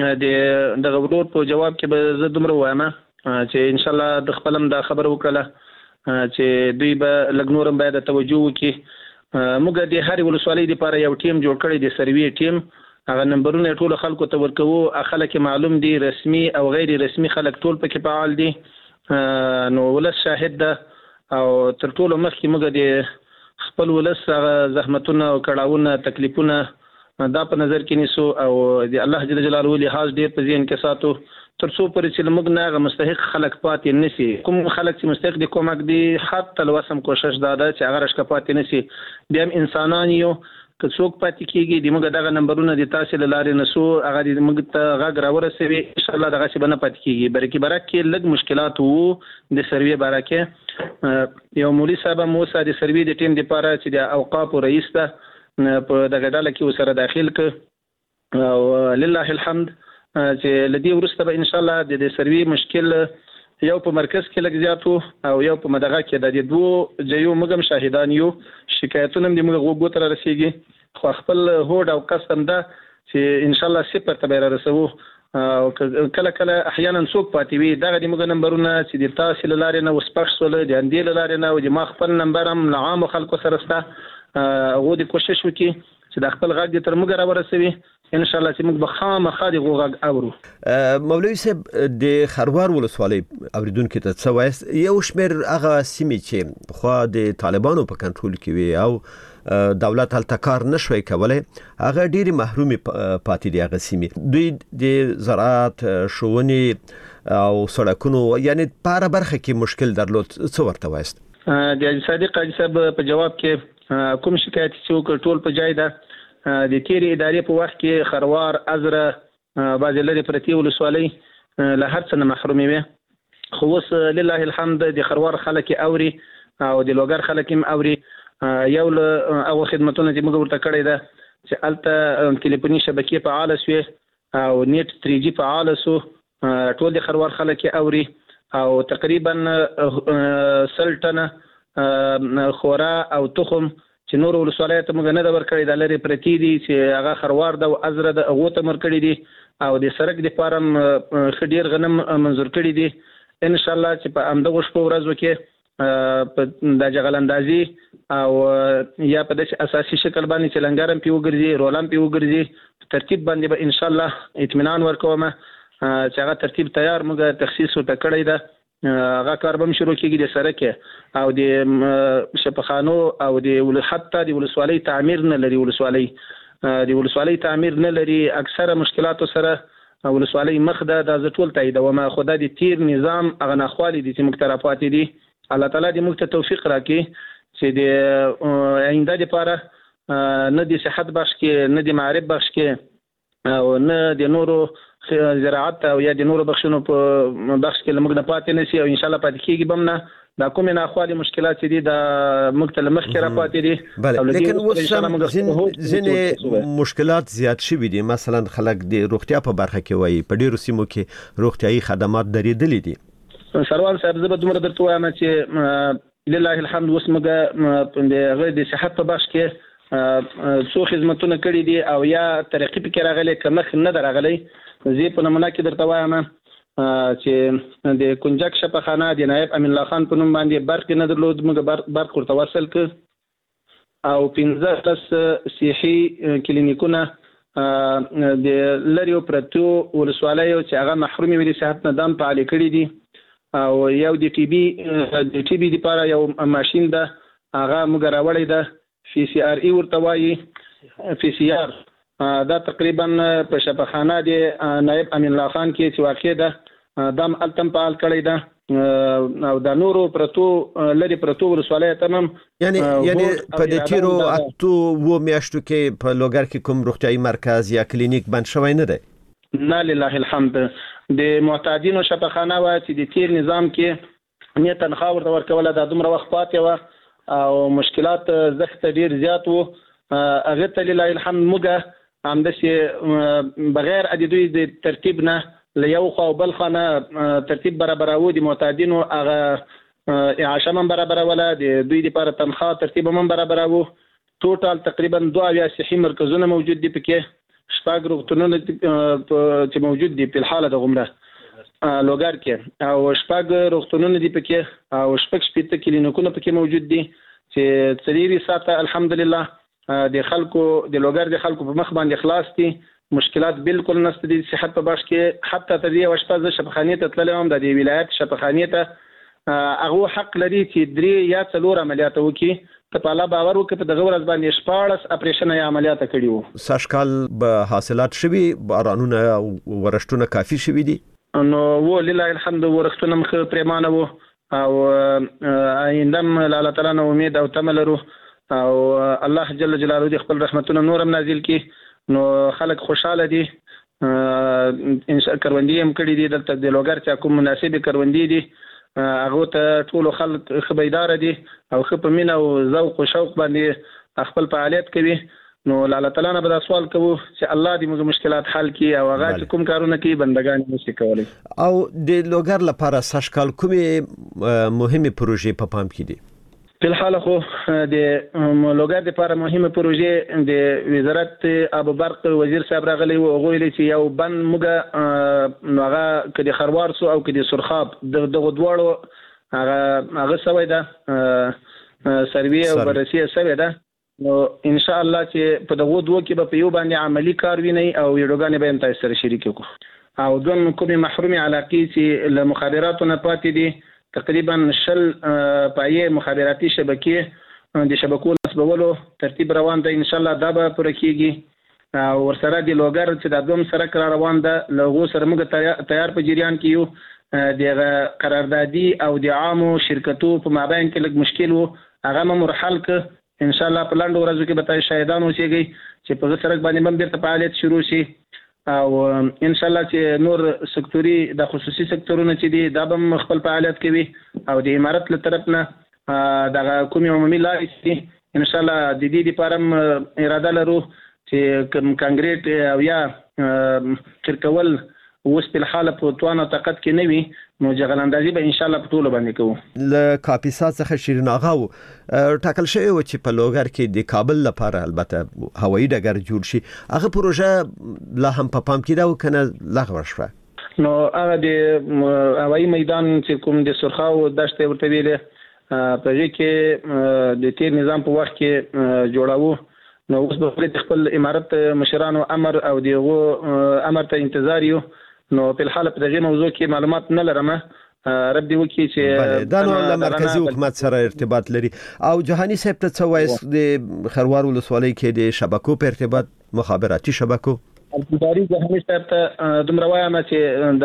د ورور په جواب کې به زه دومره وایم چې ان شاء الله د خپلم دا خبر وکړه چې دوی به لږ نورم باید توجه وکړي. موږ د هر ولسوالۍ لپاره یو ټیم جوړ کړی د سروي ټیم هغه نمبرونه ټول خلکو ته ورکوو خلک معلوم دي رسمي او غیر رسمي خلک ټول پکې فعال دي نو ولس شاهد ده او تر ټولو مخکې موږ د خپل ولس زحمتونه او کړهونه تکلیفونه دا په نظر کې نیسو او د الله جل جلاله لحاظ ډیر په ذهن کې ساتو تر څو پرې چې موږ نه مستحق خلک پاتې نشي کوم خلک چې مستحق دي کومک دي حتی لوسم کوشش دا ده چې هغه راشکه پاتې نشي بیا هم انسانان یو که څوک پاتې کیږي د موږ دغه نمبرونه د تاسو لارې نسو هغه د موږ ته غږ راورسوي ان شاء الله دغه څه بنه پاتې کیږي برکې کې لږ مشکلات وو د سروي برکې یو مولوی صاحب موسی د سروي د ټیم لپاره چې د اوقاف رئیس ده په دغه ډله کې وسره داخل ک او لله الحمد چې لدی ورسته به ان شاء الله د سروي مشکل یو په مرکز کې لګ زیاتو او یو په مدغه کې د دوه جيو مګم شاهدان یو شکایتونه د موږ وګو تر رسیږي خو خپل هوډ او قسم ده چې ان شاء الله صفر ته به رسو او کله کله احیانا څوک پاتې وي دغه د موږ نمبرونه چې د تاسو لارې نه وسپښ سول د اندې لارې نه او د ما خپل نمبر هم عام خلکو سره ستا هغه د کوشش وکي چې د خپل غږ تر موږ راورسوي ان شاء الله چې موږ به خامخا د غږ اورو. مولوي صاحب د خروار ولسوالۍ اوریدونکو ته څه وایست یو شمېر هغه سیمې چې خو د طالبانو په کنټرول کې وي او دولت هلته کار نشوي کولای هغه ډېری محرومي پاتې دي هغه سیمې دوی د زراعت ښوونې او سړکونو یعنی په هر برخه کې مشکل درلود څه ورته وایست؟ د صادق حاجي صاحب په جواب کې کوم شکایت چې ټول په جای ده د تیری ادارې په وخت کې خروار ازره بعض لري پرتی ولسوالۍ له هر څه محرومي وي خو اوس لله الحمد د خروار خلک اوري او د لوګر خلک هم اوري یو او خدماتونه چې موږ ورته کړی ده چې الته ټلیفوني شبکې فعال شوي او نیټ 3G فعال شو ټول د خروار خلک اوري او تقریبا سلطنه خورا او تخم چې نور ولسوالۍ ته موږ نه د ورکړی د لري پرتی دي چې هغه خروار د ازره د هغه ته مرکړی دي او د سرک د فارم خډیر غنم منظور کړی دي ان شاء الله چې په امده غشپو ورځو کې په د جغلندازي او یا په د اساسي شکل باندې چې لنګارم پیو ګرځي رولم پیو ګرځي ترتیب باندې به ان شاء الله اطمینان ورکوم چې هغه ترتیب تیار موږ تخصیص وکړی ده هغه کار به شروع کیږي د سرک او د شپخانو او د حتی د ولسوالۍ تعمیر نه لري ولسوالۍ تعمیر نه لري اکثره مشکلات سره ولسوالۍ مخ ده د ټول تایید او ما خدای د تیر نظام هغه نخوالي دي چې مختلفات دي الله تعالی دې موږ ته توفیق راکړي چې د آینده لپاره نه د صحت بخش کې نه د معرفت بخش کې او نه د نورو زراعت او یا د نورو بخښونو په بخش کې لمغ نه پاتې نشي او ان شاء الله پاتې کیږي بم نه دا کومه ناخوالي مشکلات دي د مختلف مخ کې را پاتې دي او لیکن ځینې مشکلات زیات شوي دي مثلا خلک د روغتیا په برخه کې وایي په ډیرو سیمو کې روغتیايي خدمات درېدلې دي سروان صاحب زه به دومره درته وایم چې لله الحمد وسمګه د غیر د صحت په بخش کې څو خدماتونه کړي دي او یا ترقی کې راغلي کمخ نه درغلي زی په نمونه کې درته وایم چې د کنجک شپخانه د نائب امین الله خان په نوم باندې برق نه درلود موږ برق ورته وصل ک او 15 صحي کلینیکونه د لریو پرتو ولسوالیو چې هغه محرومي وي د صحت نه دام فعال کړي دي او یو د ټي بي لپاره یو ماشين ده هغه موږ راوړی ده PCR ورته وایي PCR دا تقریبا په شفاخانه د نائب امین الله خان کې چې واقع ده دام التم فعال کړی ده او د نورو پرتو لري پرتو ولسوالیو تمام یعنی په د تیرو اتو و میاشتو کې په لوګر کې کوم روغتيایي مرکز یا کلینیک بند شوی نه دی؟ نه لله الحمد. د معتادینو شفاخانه و چې د تیر نظام کې نه تنخواه ورته ورکوله د دومره وخت پاتې و او مشکلات زخت ډیر زیات وو. هغه ته لله الحمد موږ همداسې بغیر د دوی د ترتیب نه له یو خوا او بل خوا نه ترتیب برابرو د معتادینو هغه اعاشه هم برابروله د دوی لپاره تنخواه ترتیب هم برابرو. ټوټال تقریبا 2 صحي مرکزونه موجود دي پکې شپږ روغتونونه چې موجود دي په حاله د غمره لوګر کې او شپږ روغتونونه دي پکې او شپږ کلینیکونه پکې موجود دي چې سریری ساته الحمدلله د خلکو د لوګر د خلکو په مخ باندې خلاص دي. مشکلات بالکل نشته دي صحت په بخش کې حتی تر دې وشپه شفاخانه ته تللی هم د ولایت شفاخانه ته هغه حق لري چې 3 یا 4 عملیات وکړي. ته په الله باور وکړه په دغه ورځ باندې 14 اپریشن یا عملیات کړي وو. ساشکال به حاصلات شوي بارانونه ورښتونه کافي شوي دي نو و لله الحمد ورښتونه مخ پریمانه وو او آیندم الله تعالی نو امید او تمل لرو او الله جل جلاله دې خپل رحمتونه نورم نازل کړي نو خلک خوشاله دي. انشاء کروندې هم کړي دي دلته د لوګر چې کوم مناسب کروندې دي هغه ته ټول خلک خبردار دي او خپ مين او ذوق او شوق باندې خپل فعالیت کوي. نو الله تعالی نه به سوال کوو چې الله دې موږ مشکلات حل کړي او هغه کوم کارونه کوي بندگان مو کوي. او د لوګر لپاره ساشکال کومه مهمه پروژې په پام کې دي؟ په الحال خو د لوګر لپاره مهمه پروژې د وزارت آب و برق وزیر صاحب راغلی او غوښتل چې یو بند موږ هغه کدي خروار سو او کدي سرخاب دغه دواړو هغه سوي ده سروي او بررسي سوي ده. نو ان شاء الله چې په دغه دوه کې په یو باندې عملی کار ویني او یوګانې به هم تاسو سره شریک وکړو او دوه کومې محرومي علاقې چې له مخابراتو نه پاتې دي تقریبا 10 پایې مخابراتي شبکې د شبکو نسبولو ترتیب روان ده. ان شاء الله دا به پوره کیږي او ورسره د لوګر چې د دوم سره کار روان ده لغو سره موږ تیار په جریان کې یو د قراردادي او د عامو شرکتو په مابین کې لږ مشکل وو هغه مرحل ک ان شاء الله په لاندو ورځو کې به تاسو شاهدان اوسئ چې په سرک باندې هم بیرته فعالیت شروع شي او ان شاء الله چې نور سکتوري د خصوصي سکتورونه چې دي دا به خپل فعالیت کوي او د امارت له طرف نه د کومي عمومي لارې دي ان شاء الله د دې لپاره اراده لرو چې کانګریټ او یا کرکول اوس په حاله په توانه طاقت کې نه وي نو جغلاندازي به ان شاء الله په ټولو باندې کوو. ل کاپیسا څخه شیرین اغا ټاکل شوی و چې په لوګر کې د کابل لپاره البته هوایي ډګر جوړ شي هغه پروژه لا هم په پام کې دا وکنه لغوه شوه. نو هغه د هوایي میدان چې کوم د سرخاو دشت ورته ویلې په دې کې د تیر نظام په وخت کې جوړاوه نو اوس به خپل امارت مشرانو امر او دغه امر ته انتظار یو. نو په الحال په دغه موضوع کې معلومات نه لرم رب دې وکړي چې دا نو له مرکزی حکومت سره ارتباط لري او جهاني صاحب ته څه وایي د خروار ولسوالۍ کې د شبکو په ارتباط مخابراتي شبکو داري جهاني صاحب ته دومره وایم چې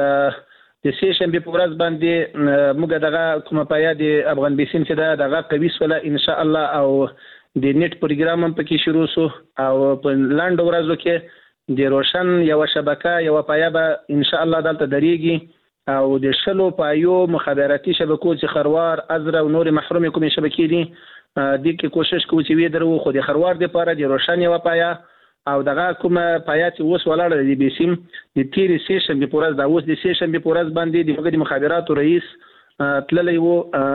د سیشن به پورز باندې موږ دغه کومه پایا د افغان بیسین چې دغه قوي سوله ان شاء الله او د نیټ پروګرام هم پکې شروع سو او په لاند ورځو کې د روشن یو شبکه یو پایا به ان شاء الله دلته درېږي او د شلو پایو مخابراتي شبکو چې خروار ازره او نور محروم کومې شبکې دي د کې کوشش کوو چې وی درو خو د خروار د لپاره د روشن یو پایا او دغه کومه پایا چې اوس ولاړه دی بیسیم د تیر سیشن به پورز دا اوس د سیشن به پورز باندې د مخابراتو رئیس تللی وو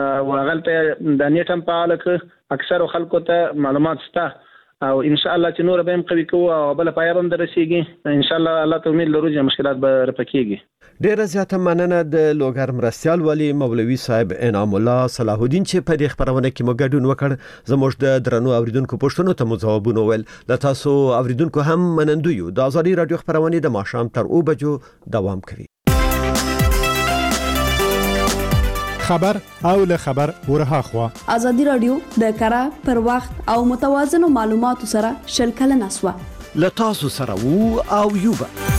غلطه د نیټم په اړه اکثر خلکو ته معلومات شته او ان شاء الله چې نور به هم قوي کوو او بل پایاب هم درسیږي ان شاء الله الله ته امید لرو چې مشکلات به رفع کیږي. ډیره زیاته مننه د لوګر مرستيال والی مولوي صاحب انعام الله صلاح الدین چې په دې خبرونه کې مو ګډون وکړ. زموږ د درنو اوریدونکو پوښتنو ته مو ځوابونه ویل. د تاسو اوریدونکو هم منندوی یو. د ازادي رادیو خبرونه د ماښام تر 2 بجو دوام کوي. خبر او له خبر ورها خوا ازادي رادیو د کره پر وخت او متوازن معلوماتو سره شل کلن اسوه له تاسو سره وو او یوبه